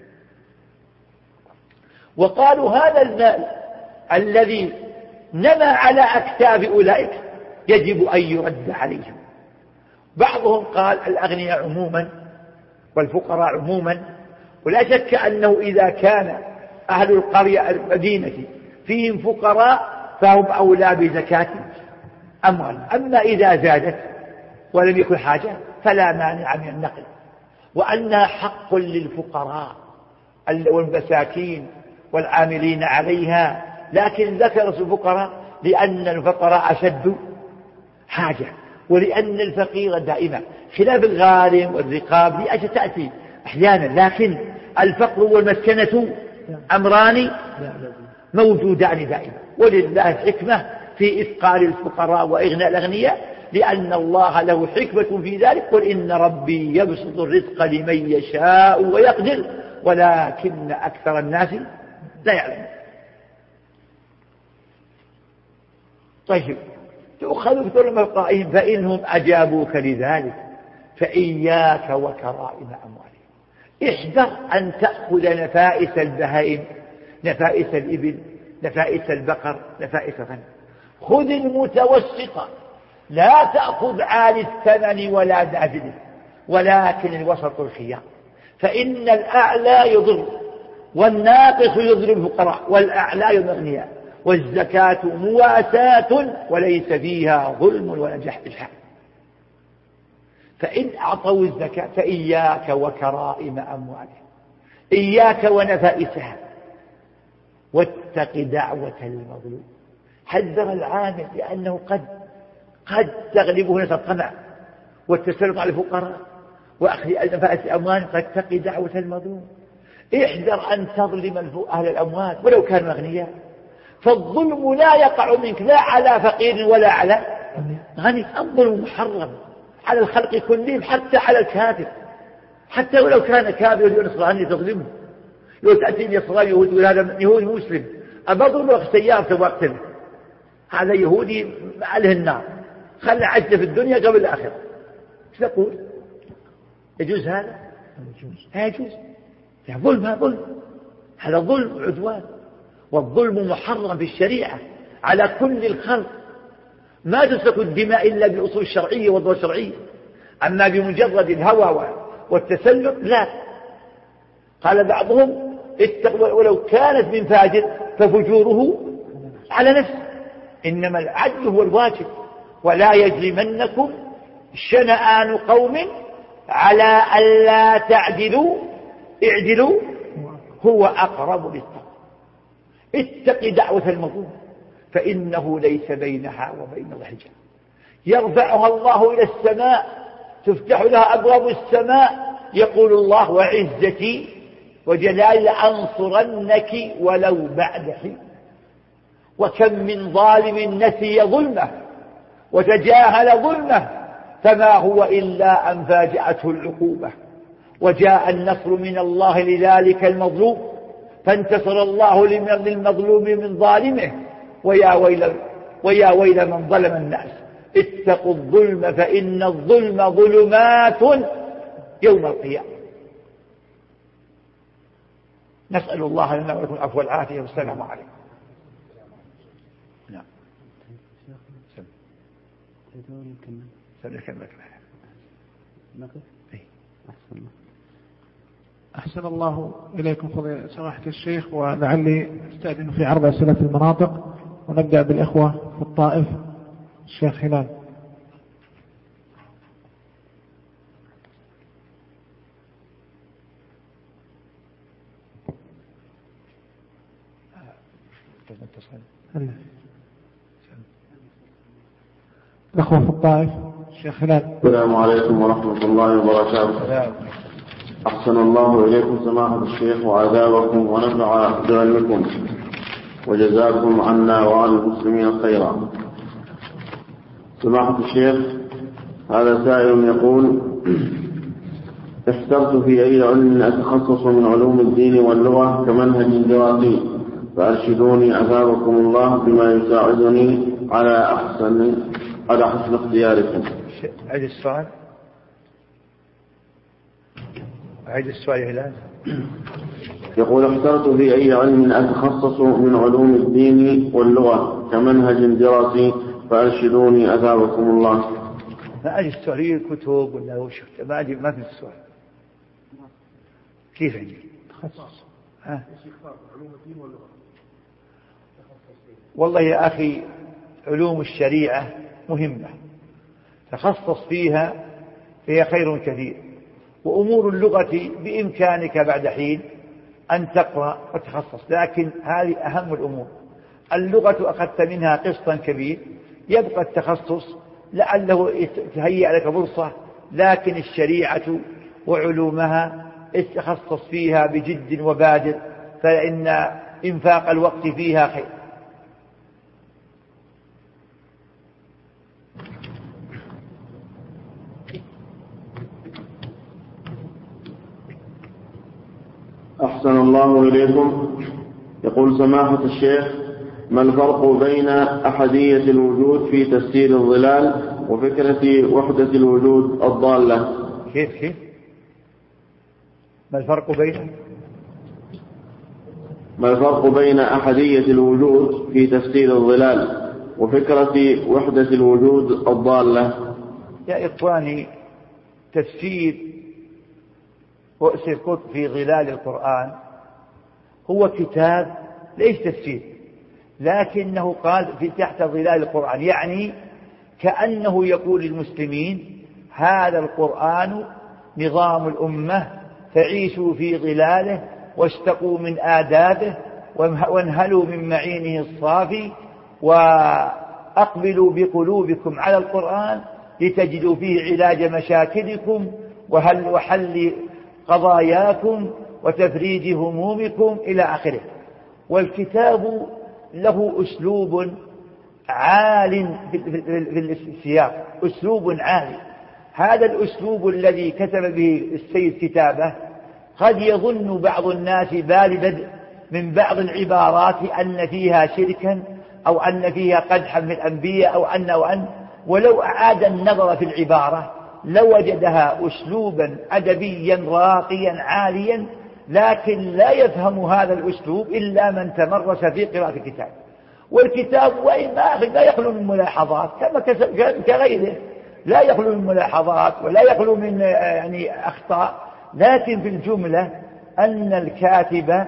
وقالوا هذا المال الذي نمى على أكتاف أولئك يجب أن يرد عليهم. بعضهم قال الأغنياء عموما والفقراء عموما، ولا شك أنه إذا كان أهل القرية المدينة فيهم فقراء فهم أولى بزكاة أموال. أما إذا زادت ولم يكن حاجة فلا مانع من النقل، وأنها حق للفقراء والمساكين والعاملين عليها. لكن ذكر الفقراء لأن الفقراء أشد حاجة، ولأن الفقير دائما خلاف الغارم والرقاب لأجل تأتي أحيانا، لكن الفقر والمسكنة أمران موجودان دائما. ولله الحكمة في إثقال الفقراء وإغناء الأغنياء، لأن الله له حكمة في ذلك. قل إن ربي يبسط الرزق لمن يشاء ويقدر ولكن أكثر الناس لا يعلمون. طيب، تؤخذ بكل ملقائهم فإنهم أجابوك لذلك فإياك وكرائم أموالهم. احذر أن تأخذ نفائس البهائم، نفائس الإبل، نفائس البقر، نفائس الغنم. خذ المتوسطة، لا تأخذ عالي الثمن ولا نازله، ولكن الوسط الخيار. فإن الأعلى يضر والناقص يضر الفقراء والأعلى يضر الأغنياء، والزكاة مواساة وليس فيها ظلم ولا إلحاح. فإن أعطوا الزكاة فإياك وكرائم أموالهم، إياك ونفائسها، واتق دعوة المظلوم. حذر العامل لأنه قد تغلبه نفس الطمع والتسلط على الفقراء وأخذ نفائس أموالهم. فاتق دعوة المظلوم. احذر أن تظلم أهل الأموال ولو كانوا أغنياء، فالظلم لا يقع منك لا على فقير ولا على غني. الظلم محرم على الخلق كلهم، حتى على الكافر، حتى ولو كان كافر يقول نصراني تظلمه، لو تأتي نصراني يقول هذا يهودي مسلم أبظلم لك سيارته واقتله، هذا يهودي عليه النار، خلى عجله في الدنيا قبل الآخرة. ايش تقول؟ يجوز هذا؟ لا يجوز. ظلم، هذا ظلم، هذا ظلم وعدوان. والظلم محرم في الشريعة على كل الخلق. ما تسفك الدماء إلا بالأصول الشرعية والضوابط الشرعية، أما بمجرد الهوى والتسلط لا. قال بعضهم ولو كانت من فاجر ففجوره على نفسه، إنما العدل هو الواجب. ولا يجرمنكم شنآن قوم على ألا تعدلوا اعدلوا هو أقرب للتقوى. اتق دعوة المظلوم فإنه ليس بينها وبين الله حجاب، يرفعها الله إلى السماء، تفتح لها أبواب السماء، يقول الله وعزتي وجلال لأنصرنك ولو بعد حين. وكم من ظالم نسي ظلمه وتجاهل ظلمه فما هو إلا أن فاجأته العقوبة، وجاء النصر من الله لذلك المظلوم، فانتصر الله للمظلوم من ظالمه. ويا ويل من ظلم الناس، اتقوا الظلم فإن الظلم ظلمات يوم القيامة. نسأل الله لنا ولكم العفو والعافية والسلام عليكم. نعم. أحسن الله إليكم فضيلة سماحة الشيخ، ولعلي أستأذن في عرض أسئلة المناطق، ونبدأ بالإخوة في الطائف. الشيخ هلال. الأخوة في الطائف. الشيخ هلال. السلام عليكم ورحمة الله وبركاته. أحسن الله إليكم سماحة الشيخ وعذابكم ونفع بعلمكم وجزاكم عنا وعن المسلمين خيرا. سماحة الشيخ، هذا سائل يقول: احترت في أي علم أتخصص من علوم الدين واللغة كمنهج دراسي، فأرشدوني أثابكم الله بما يساعدني على حسن اختياركم. عيد السؤال. عيد السؤال يا هلال. يقول: اخترت في أي علم أتخصص من علوم الدين واللغة كمنهج دراسي، فأرشدوني أثابكم الله. ما أجي السؤال هي الكتب ولا وش؟ ما في السؤال. كيف عندي؟ تخصص. علوم الدين واللغة. والله يا أخي علوم الشريعة مهمة، تخصص فيها فيها خير كثير. وأمور اللغة بإمكانك بعد حين أن تقرأ وتخصص، لكن هذه أهم الأمور. اللغة أخذت منها قسطا كبير، يبقى التخصص لعله تهيئ لك فرصة، لكن الشريعة وعلومها اتخصص فيها بجد وبادر، فإن إنفاق الوقت فيها خير. أحسن الله إليكم. يقول سماحة الشيخ: ما الفرق بين أحدية الوجود في تفسير الظلال وفكرة وحدة الوجود الضالة؟ كيف؟ ما الفرق بين أحدية الوجود في تفسير الظلال وفكرة وحدة الوجود الضالة؟ يا إخواني، تفسير رؤس الكتب في ظلال القرآن هو كتاب ليس تفسير، لكنه قال في تحت ظلال القرآن، يعني كأنه يقول للمسلمين: هذا القرآن نظام الأمة، فعيشوا في ظلاله واشتقوا من آدابه وانهلوا من معينه الصافي، وأقبلوا بقلوبكم على القرآن لتجدوا فيه علاج مشاكلكم وحل قضاياكم وتفريج همومكم إلى آخره. والكتاب له أسلوب عال في السياق، أسلوب عالي. هذا الأسلوب الذي كتب به السيد كتابه قد يظن بعض الناس بال من بعض العبارات أن فيها شركا أو أن فيها قدحا من الأنبياء أو أن ولو أعاد النظر في العبارة لوجدها أسلوبا أدبيا راقيا عاليا، لكن لا يفهم هذا الأسلوب إلا من تمرس في قراءة الكتاب. والكتاب وإن لا يخلو من ملاحظات كغيره، لا يخلو من ملاحظات ولا يخلو من أخطاء، لكن في الجملة أن الكاتب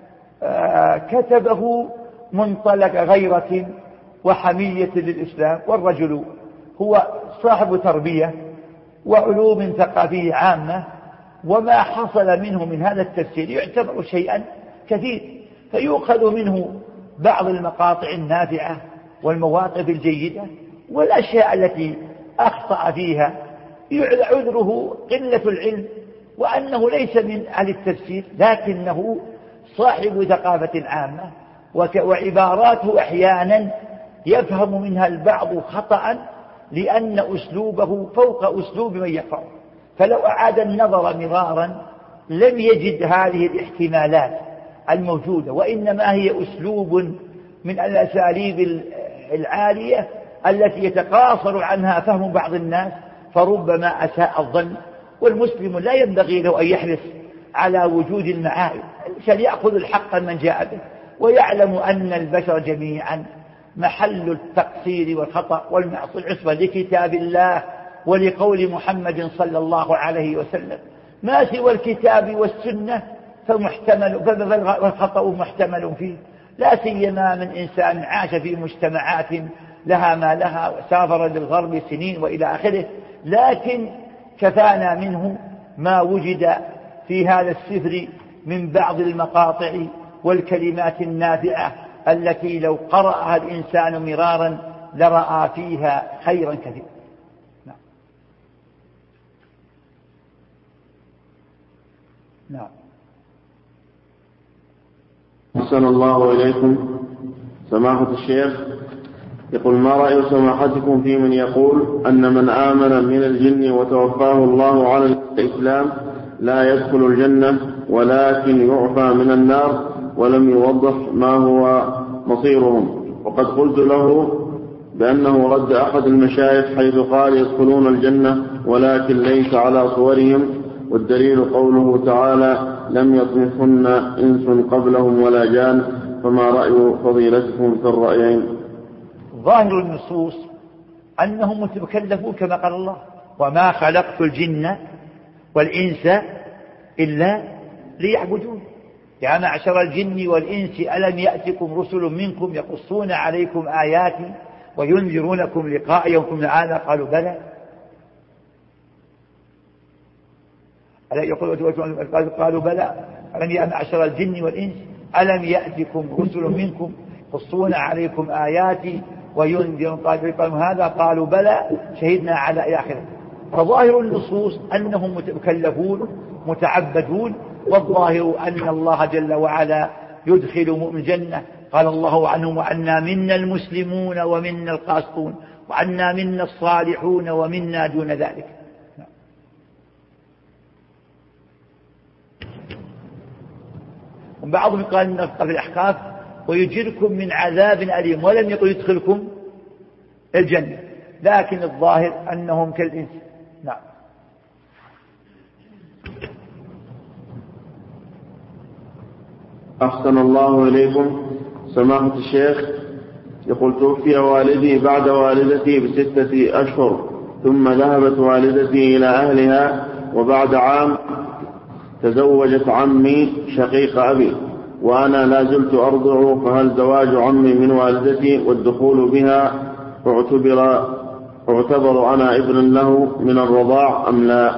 كتبه منطلق غيرة وحمية للإسلام، والرجل هو صاحب تربية وعلوم ثقافية عامة، وما حصل منه من هذا التفسير يعتبر شيئا كثير، فيؤخذ منه بعض المقاطع النافعة والمواقف الجيدة، والأشياء التي أخطأ فيها عذره قلة العلم وأنه ليس من أهل التفسير، لكنه صاحب ثقافة عامة وعباراته أحيانا يفهم منها البعض خطأ لأن أسلوبه فوق أسلوب من يقرأ، فلو أعاد النظر مرارا لم يجد هذه الاحتمالات الموجودة، وإنما هي أسلوب من الأساليب العالية التي يتقاصر عنها فهم بعض الناس، فربما أساء الظن. والمسلم لا ينبغي له أن يحرص على وجود المعايب، عشان يأخذ الحق من جاء به، ويعلم أن البشر جميعا محل التقصير والخطأ والمعصية العصمة لكتاب الله ولقول محمد صلى الله عليه وسلم. ما سوى الكتاب والسنة فالخطأ محتمل فيه، لا سيما من إنسان عاش في مجتمعات لها ما لها وسافر للغرب سنين وإلى آخره، لكن كفانا منه ما وجد في هذا السفر من بعض المقاطع والكلمات النافعة التي لو قرأها الإنسان مرارا لرأى فيها خيرا كثيرا. نعم. أحسن الله إليكم. سماحة الشيخ يقول: ما رأي سماحتكم في من يقول أن من آمن من الجن وتوفاه الله على الإسلام لا يدخل الجنة ولكن يعفى من النار، ولم يوضح ما هو مصيرهم؟ وقد قلت له بأنه رد أحد المشايخ حيث قال يدخلون الجنة ولكن ليس على صورهم، والدليل قوله تعالى: لم يطمثهن إنس قبلهم ولا جان. فما رأي فضيلتكم في الرأيين؟ ظاهر النصوص أنهم متكلفون كما قال الله: وما خلقت الجن والإنس إلا ليعبدون. يا معشر الجن والإنس ألم يأتكم رسل منكم يقصون عليكم آياتي وينذرونكم لقاء يومكم هذا؟ قالوا بلى. قالوا بلى. يا معشر الجن والإنس ألم يأتكم رسل منكم يقصون عليكم آياتي وينذرون هذا؟ قالوا بلى شهدنا على آخره. فظاهر النصوص أنهم مكلفون متعبدون، والظاهر أن الله جل وعلا يدخل مؤمن الجنة. قال الله عنهم: وأنا منا المسلمون ومنا القاسطون وأنا منا الصالحون ومنا دون ذلك. وبعضهم قال في الأحقاف: ويجركم من عذاب أليم، ولم يقل يدخلكم الجنة، لكن الظاهر أنهم كالإنس. نعم. أحسن الله إليكم. سماحة الشيخ يقول: توفي والدي بعد والدتي ب6 أشهر، ثم ذهبت والدتي إلى أهلها، وبعد عام تزوجت عمي شقيق أبي، وأنا لا زلت أرضع، فهل زواج عمي من والدتي والدخول بها أعتبر أنا ابن له من الرضاع أم لا؟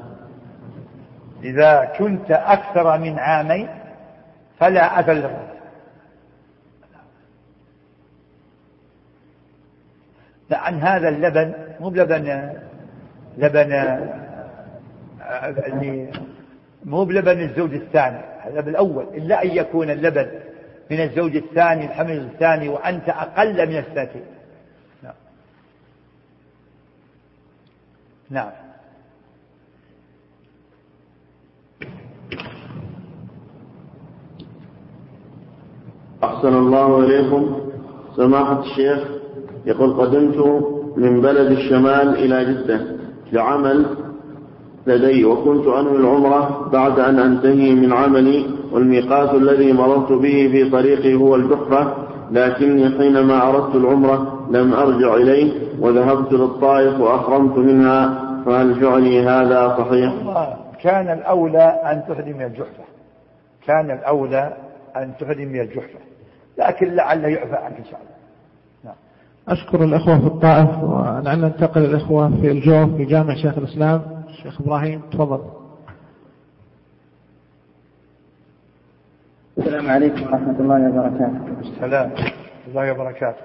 إذا كنت أكثر من عامين فلا أثر له. عن هذا اللبن مو لبن مو بلبن الزوج الثاني، اللبن الأول، إلا أن يكون اللبن من الزوج الثاني الحمل الثاني وأنت أقل من الثلاثين. نعم. نعم. أحسن الله إليكم سماحة الشيخ. يقول قدمت من بلد الشمال إلى جدة لعمل لدي، وكنت أنوي العمرة بعد أن أنتهي من عملي، والميقات الذي مررت به في طريقي هو الجحفة، لكني حينما أردت العمرة لم أرجع إليه وذهبت للطائف وأحرمت منها، فهل فعلي هذا صحيح؟ كان الأولى أن تحرم من الجحفة، كان الأولى أن تحرم من الجحفة، لكن لعله يعفى عنك إن شاء الله. نعم. أشكر الأخوة في الطائف، ولعل ننتقل الأخوة في الجوف في جامع شيخ الإسلام. الشيخ إبراهيم تفضل. السلام عليكم ورحمة الله وبركاته. السلام الله وبركاته.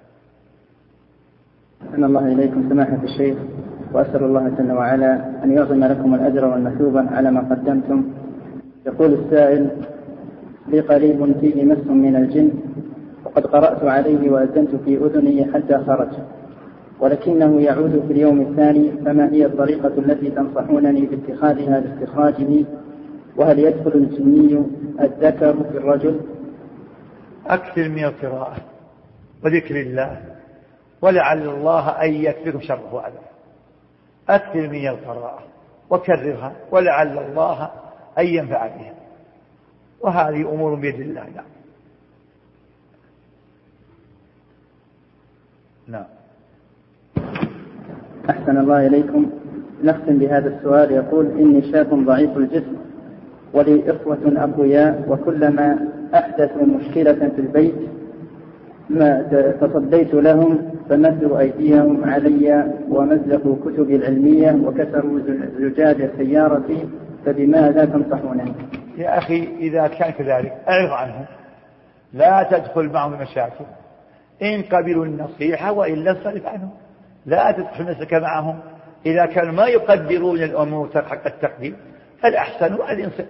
أحسن الله إليكم سماحة الشيخ، وأسأل الله جل وعلا أن يعظم لكم الأجر والمثوبة على ما قدمتم. يقول السائل: لي قريب فيه مس من الجن، وقد قرأت عليه وأذنت في أذنه حتى خرج، ولكنه يعود في اليوم الثاني، فما هي الطريقة التي تنصحونني باتخاذها لاستخراجه؟ وهل يدخل الجني الذكر في الرجل؟ أكثر من القراءة وذكر الله، ولعل الله أن يكفر شره هذا. أكثر من القراءة وكررها، ولعل الله أن ينفع بها، وهذه أمور بيد الله. نعم. نعم. أحسن الله إليكم. نختم بهذا السؤال. يقول: إني شاب ضعيف الجسم ولي إخوة أقوياء، وكلما أحدثوا مشكلة في البيت ما تصديت لهم فمدوا أيديهم علي ومزقوا كتبي العلمية وكسروا زجاج سيارتي، فبماذا تنصحونني؟ يا أخي إذا كان كذلك أعرض عنهم، لا تدخل معهم المشاكل، إن قبلوا النصيحة وإلا انصرف عنهم، لا تدخل نفسك معهم. إذا كانوا ما يقدرون الأمور حق التقدير فالأحسن الانصراف،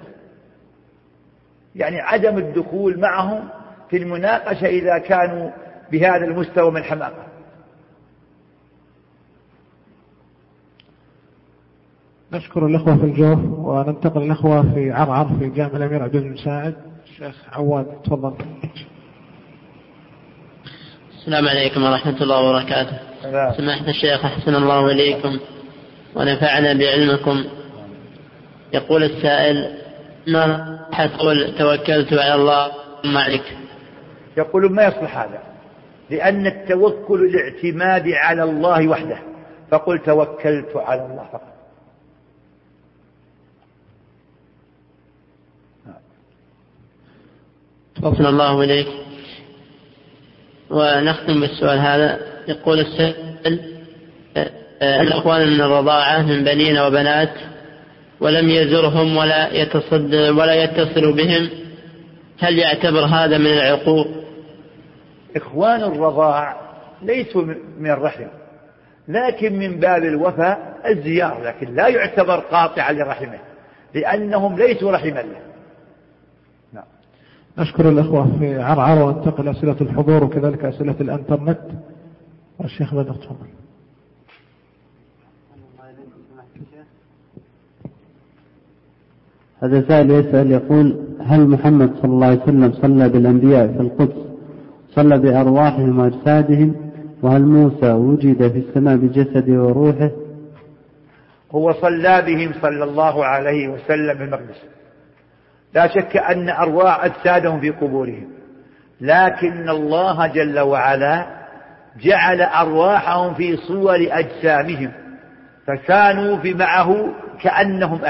يعني عدم الدخول معهم في المناقشة إذا كانوا بهذا المستوى من الحماقة. نشكر الأخوة في الجوف، وننتقل الأخوة في عرعر في جامع الأمير عبد العزيز بن ساعد. الشيخ عواد تفضل. السلام عليكم ورحمة الله وبركاته. سماحة الشيخ أحسن الله إليكم ونفعنا بعلمكم. يقول السائل: ما حتقول توكلت على الله ما عليك؟ يقول ما يصلح هذا، لأن التوكل الاعتماد على الله وحده، فقل توكلت على الله فقط. أحسن الله إليك. ونختم بالسؤال هذا. يقول السائل: الأخوان من الرضاعة من بنين وبنات ولم يزرهم ولا يتصل بهم، هل يعتبر هذا من العقوق؟ إخوان الرضاع ليسوا من الرحم، لكن من باب الوفاء الزيارة، لكن لا يعتبر قاطعا لرحمه لأنهم ليسوا رحما له. نعم. أشكر الأخوة في عرعر، وانتقل أسئلة الحضور وكذلك أسئلة الانترنت. والشيخ بدر تفضل. هذا سائل يسأل يقول: هل محمد صلى الله عليه وسلم صلى بالأنبياء في القدس صلى بأرواحهم وأجسادهم؟ وهل موسى وجد في السماء بجسده وروحه؟ هو صلى بهم صلى الله عليه وسلم بالمقدس، لا شك أن أرواح أجسادهم في قبورهم، لكن الله جل وعلا جعل أرواحهم في صور أجسامهم، فكانوا معه كأنهم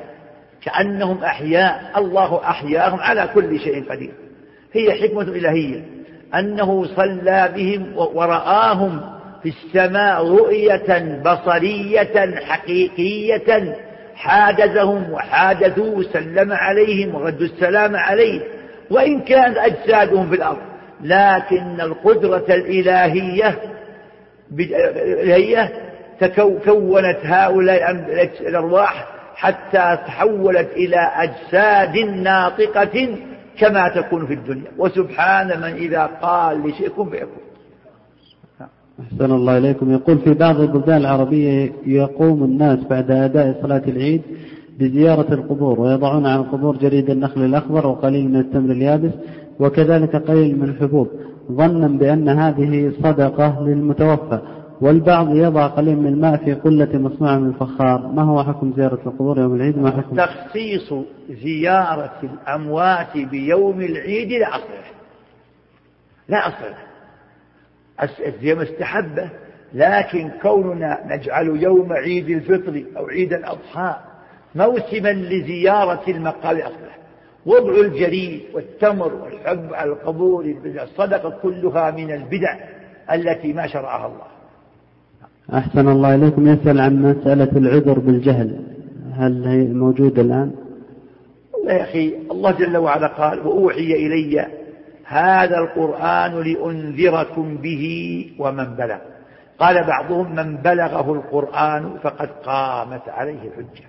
أحياء، الله أحياهم على كل شيء قدير. هي حكمة إلهية أنه صلى بهم ورآهم في السماء رؤية بصرية حقيقية، حاجزهم وحاجزوا، سلم عليهم وردوا السلام عليه، وإن كانت أجسادهم في الأرض، لكن القدرة الإلهية كونت هؤلاء الأرواح حتى تحولت إلى أجساد ناطقة كما تكون في الدنيا. وسبحان من إذا قال لشيء كن فيكون. أحسن الله إليكم. يقول في بعض البلدان العربية يقوم الناس بعد أداء صلاة العيد بزيارة القبور، ويضعون على القبور جريد النخل الأخضر وقليل من التمر اليابس وكذلك قليل من الحبوب، ظنا بأن هذه صدقة للمتوفى، والبعض يضع قليل من الماء في قلة مصنوعة من الفخار. ما هو حكم زيارة القبور يوم العيد؟ ما حكم تخصيص زيارة الأموات بيوم العيد؟ لا أصل له، لا أصل له. الزيارة مستحبة، لكن كوننا نجعل يوم عيد الفطر أو عيد الأضحى موسما لزيارة المقابر أصله. وضع الجريد والتمر والحب على القبور الصدقة كلها من البدع التي ما شرعها الله. أحسن الله إليكم. يسأل عن مسألة العذر بالجهل، هل هي موجودة الآن؟ والله يا أخي، الله جل وعلا قال: وأوحي إلي هذا القرآن لأنذركم به ومن بلغ. قال بعضهم: من بلغه القرآن فقد قامت عليه الحجة.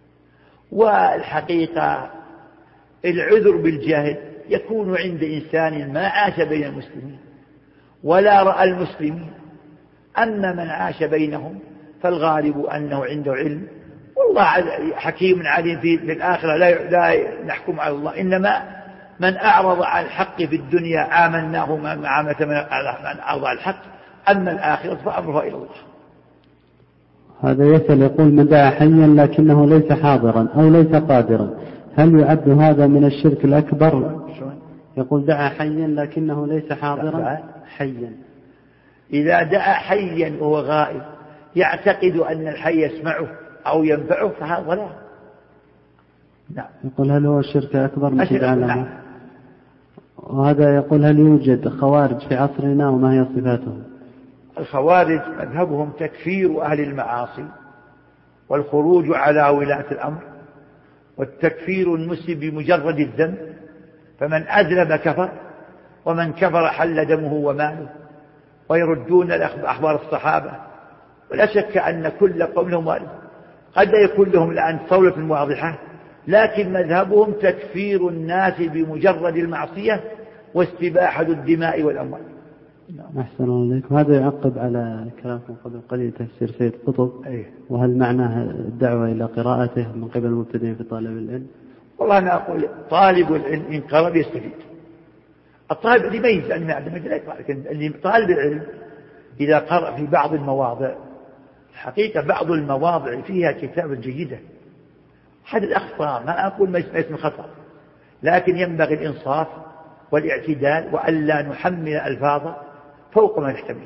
والحقيقة العذر بالجهل يكون عند إنسان ما عاش بين المسلمين ولا رأى المسلمين. أما من عاش بينهم فالغالب أنه عنده علم، والله حكيم عليم في الآخرة، لا نحكم على الله. إنما من أعرض عن الحق في الدنيا آمناه ما عامة من أعرض عن الحق، أما الآخرة فأمرها إلى الله. هذا يسأل يقول: من دعا حيا لكنه ليس حاضرا أو ليس قادرا، هل يعد هذا من الشرك الأكبر؟ يقول: دعا حيا لكنه ليس حاضرا. حيا إذا دعا حيا وهو غائب يعتقد أن الحي يسمعه أو ينفعه فهذا ضلال. نعم. يقول: هل هو الشرك الأكبر مثل العلماء؟ وهذا يقول: هل يوجد خوارج في عصرنا وما هي صفاتهم؟ الخوارج مذهبهم تكفير أهل المعاصي والخروج على ولاة الأمر والتكفير المسلم بمجرد الذنب، فمن أذنب كفر ومن كفر حل دمه وماله، ويردون أخبار الصحابة. ولا شك أن كل قول لهم وارد، قد يكون لهم الآن صولة واضحة، لكن مذهبهم تكفير الناس بمجرد المعصية واستباحة الدماء والأموال. أحسن الله إليكم. هذا يعقب على كلامكم قبل قليل تفسير سيد قطب. وهل معناه الدعوة إلى قراءته من قبل المبتدئين في طالب العلم؟ والله أنا أقول طالب العلم إن قرب يستفيد. الطالب اللي يميز أن يعلم لا يقرأ، لكن طالب العلم إذا قرأ في بعض المواضع، الحقيقة بعض المواضع فيها كتابة جيدة. حد الأخطاء ما أقول ما اسم خطأ، لكن ينبغي الإنصاف والاعتدال وألا نحمل الألفاظ فوق ما نحتمله.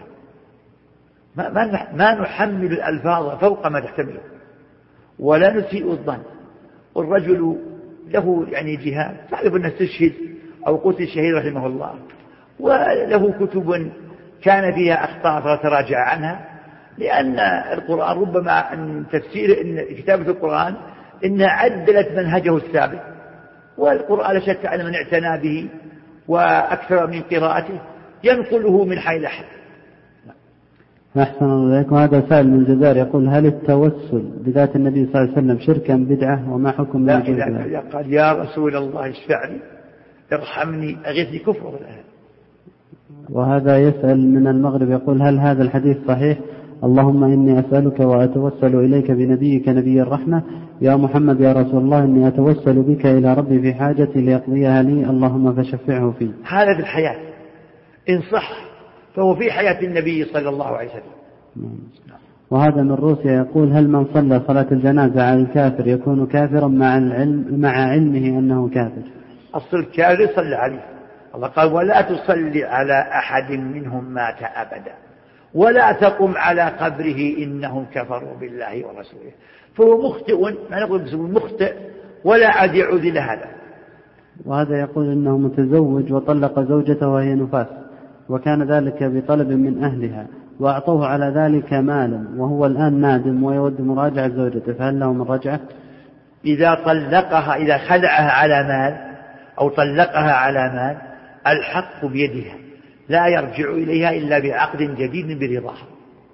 ما نحمل الألفاظ فوق ما تحتمله ولا نسيء الظن. والرجل له يعني جهاد، تعرف أنه استشهد أو قتل الشهيد رحمه الله، وله كتب كان فيها أخطاء فتراجع عنها، لأن القرآن ربما أن تفسير إن كتابة القرآن إنها عدلت منهجه السابق، والقرآن لا شك أن من اعتنى به وأكثر من قراءته ينقله من حي لحد. أحسن الله إليكم. هذا سائل من الجزائر يقول: هل التوسل بذات النبي صلى الله عليه وسلم شركا بدعة وما حكم؟ لا، إذا قال يا رسول الله اشفع لي ارحمني أغثني كفر بالله. وهذا يسأل من المغرب يقول: هل هذا الحديث صحيح؟ اللهم إني أسألك وأتوسل إليك بنبيك نبي الرحمة يا محمد يا رسول الله، إني أتوسل بك إلى ربي في حاجتي ليقضيها لي، اللهم فشفعه فيه. هذا في الحياة إن صح فهو في حياة النبي صلى الله عليه وسلم. وهذا من روسيا يقول: هل من صلى صلاة الجنازة على الكافر يكون كافرا مع علمه أنه كافر؟ أصل الكافر صلى عليه، الله قال: ولا تصلي على أحد منهم مات أبدا ولا تقم على قبره إنهم كفروا بالله ورسوله. فهو مخطئ، ما نقول بسبب مخطئ ولا عاد يعود إلى هذا. وهذا يقول إنه متزوج وطلق زوجته وهي نفاس، وكان ذلك بطلب من أهلها وأعطوه على ذلك مالا، وهو الآن نادم ويود مراجعة زوجته، فهل له من رجعة؟ إذا طلقها، إذا خلعها على مال أو طلقها على مال، الحق بيدها، لا يرجع إليها إلا بعقد جديد برضاها.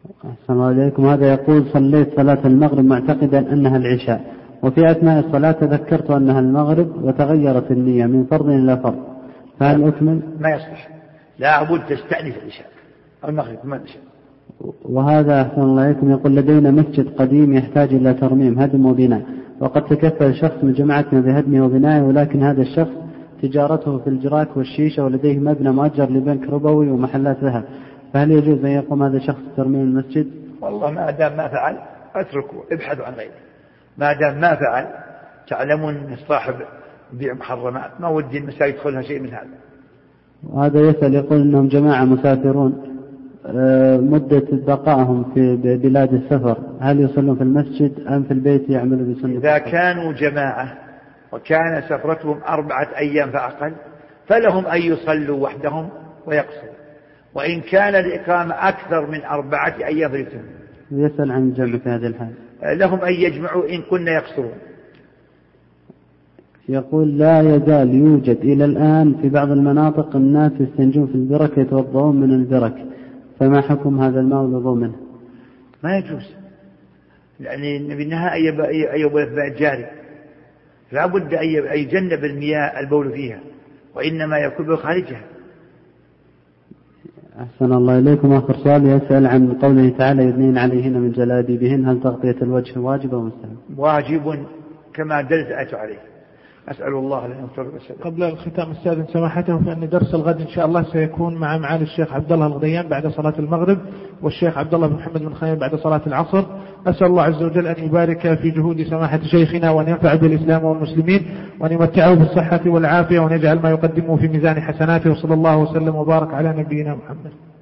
أحسن الله إليكم. هذا يقول: صليت صلاة المغرب معتقدا أنها العشاء، وفي أثناء الصلاة تذكرت أنها المغرب وتغيرت النية من فرض إلى فرض، فهل أكمل؟ ما يصلح، لا بد تستأنف العشاء أو المغرب ما العشاء. وهذا أحسن الله إليكم يقول: لدينا مسجد قديم يحتاج إلى ترميم، هدم وبناء، وقد تكفل شخص من جماعتنا بهدمه وبنائه، ولكن هذا الشخص تجارته في الجراك والشيشة، ولديه مبنى مؤجر لبنك ربوي ومحلات ذهب، فهل يجوز أن يقوم هذا الشخص بترميم المسجد؟ والله ما دام ما فعل اتركوا، ابحثوا عن غيره. ما دام ما فعل، تعلمون ان صاحب بيع محرمات ما ودي المساجد يدخلها شيء من هذا. وهذا يسأل يقول انهم جماعة مسافرون، مدة بقائهم في بلاد السفر، هل يصلون في المسجد أم في البيت يعملوا بسنة؟ إذا كانوا جماعة وكان سفرتهم 4 أيام فأقل فلهم أن يصلوا وحدهم ويقصروا، وإن كان الإقامة أكثر من 4 أيام فليتم. يسأل عن الجمع في هذه الحال. لهم أن يجمعوا إن كنا يقصرون. يقول: لا يزال يوجد إلى الآن في بعض المناطق الناس يستنجون في البرك يتوضؤون من البرك، فما حكم هذا الماء والوضوء منه؟ ما يجوز، لأن بالنهاية أي جاري، لا بد أن يجنب المياه البول فيها، وإنما يكون خارجها. أحسن الله إليكم. آخر سؤال يسأل عن قوله تعالى: يدنين عليهن من جلابيبهن، هل تغطية الوجه واجب أو مستحب؟ واجب كما دلت آية عليه. أسأل الله لأن يغفر لنا. قبل الختام استاذن سماحته فإن درس الغد إن شاء الله سيكون مع معالي الشيخ عبد الله الغديان بعد صلاة المغرب، والشيخ عبد الله بن محمد بن خليل بعد صلاة العصر. أسأل الله عز وجل أن يبارك في جهود سماحة شيخنا، وأن ينفع بالإسلام والمسلمين، وأن يمتعه بالصحة والعافية، وأن يجعل ما يقدمه في ميزان حسناته، وصلى الله وسلم وبارك على نبينا محمد.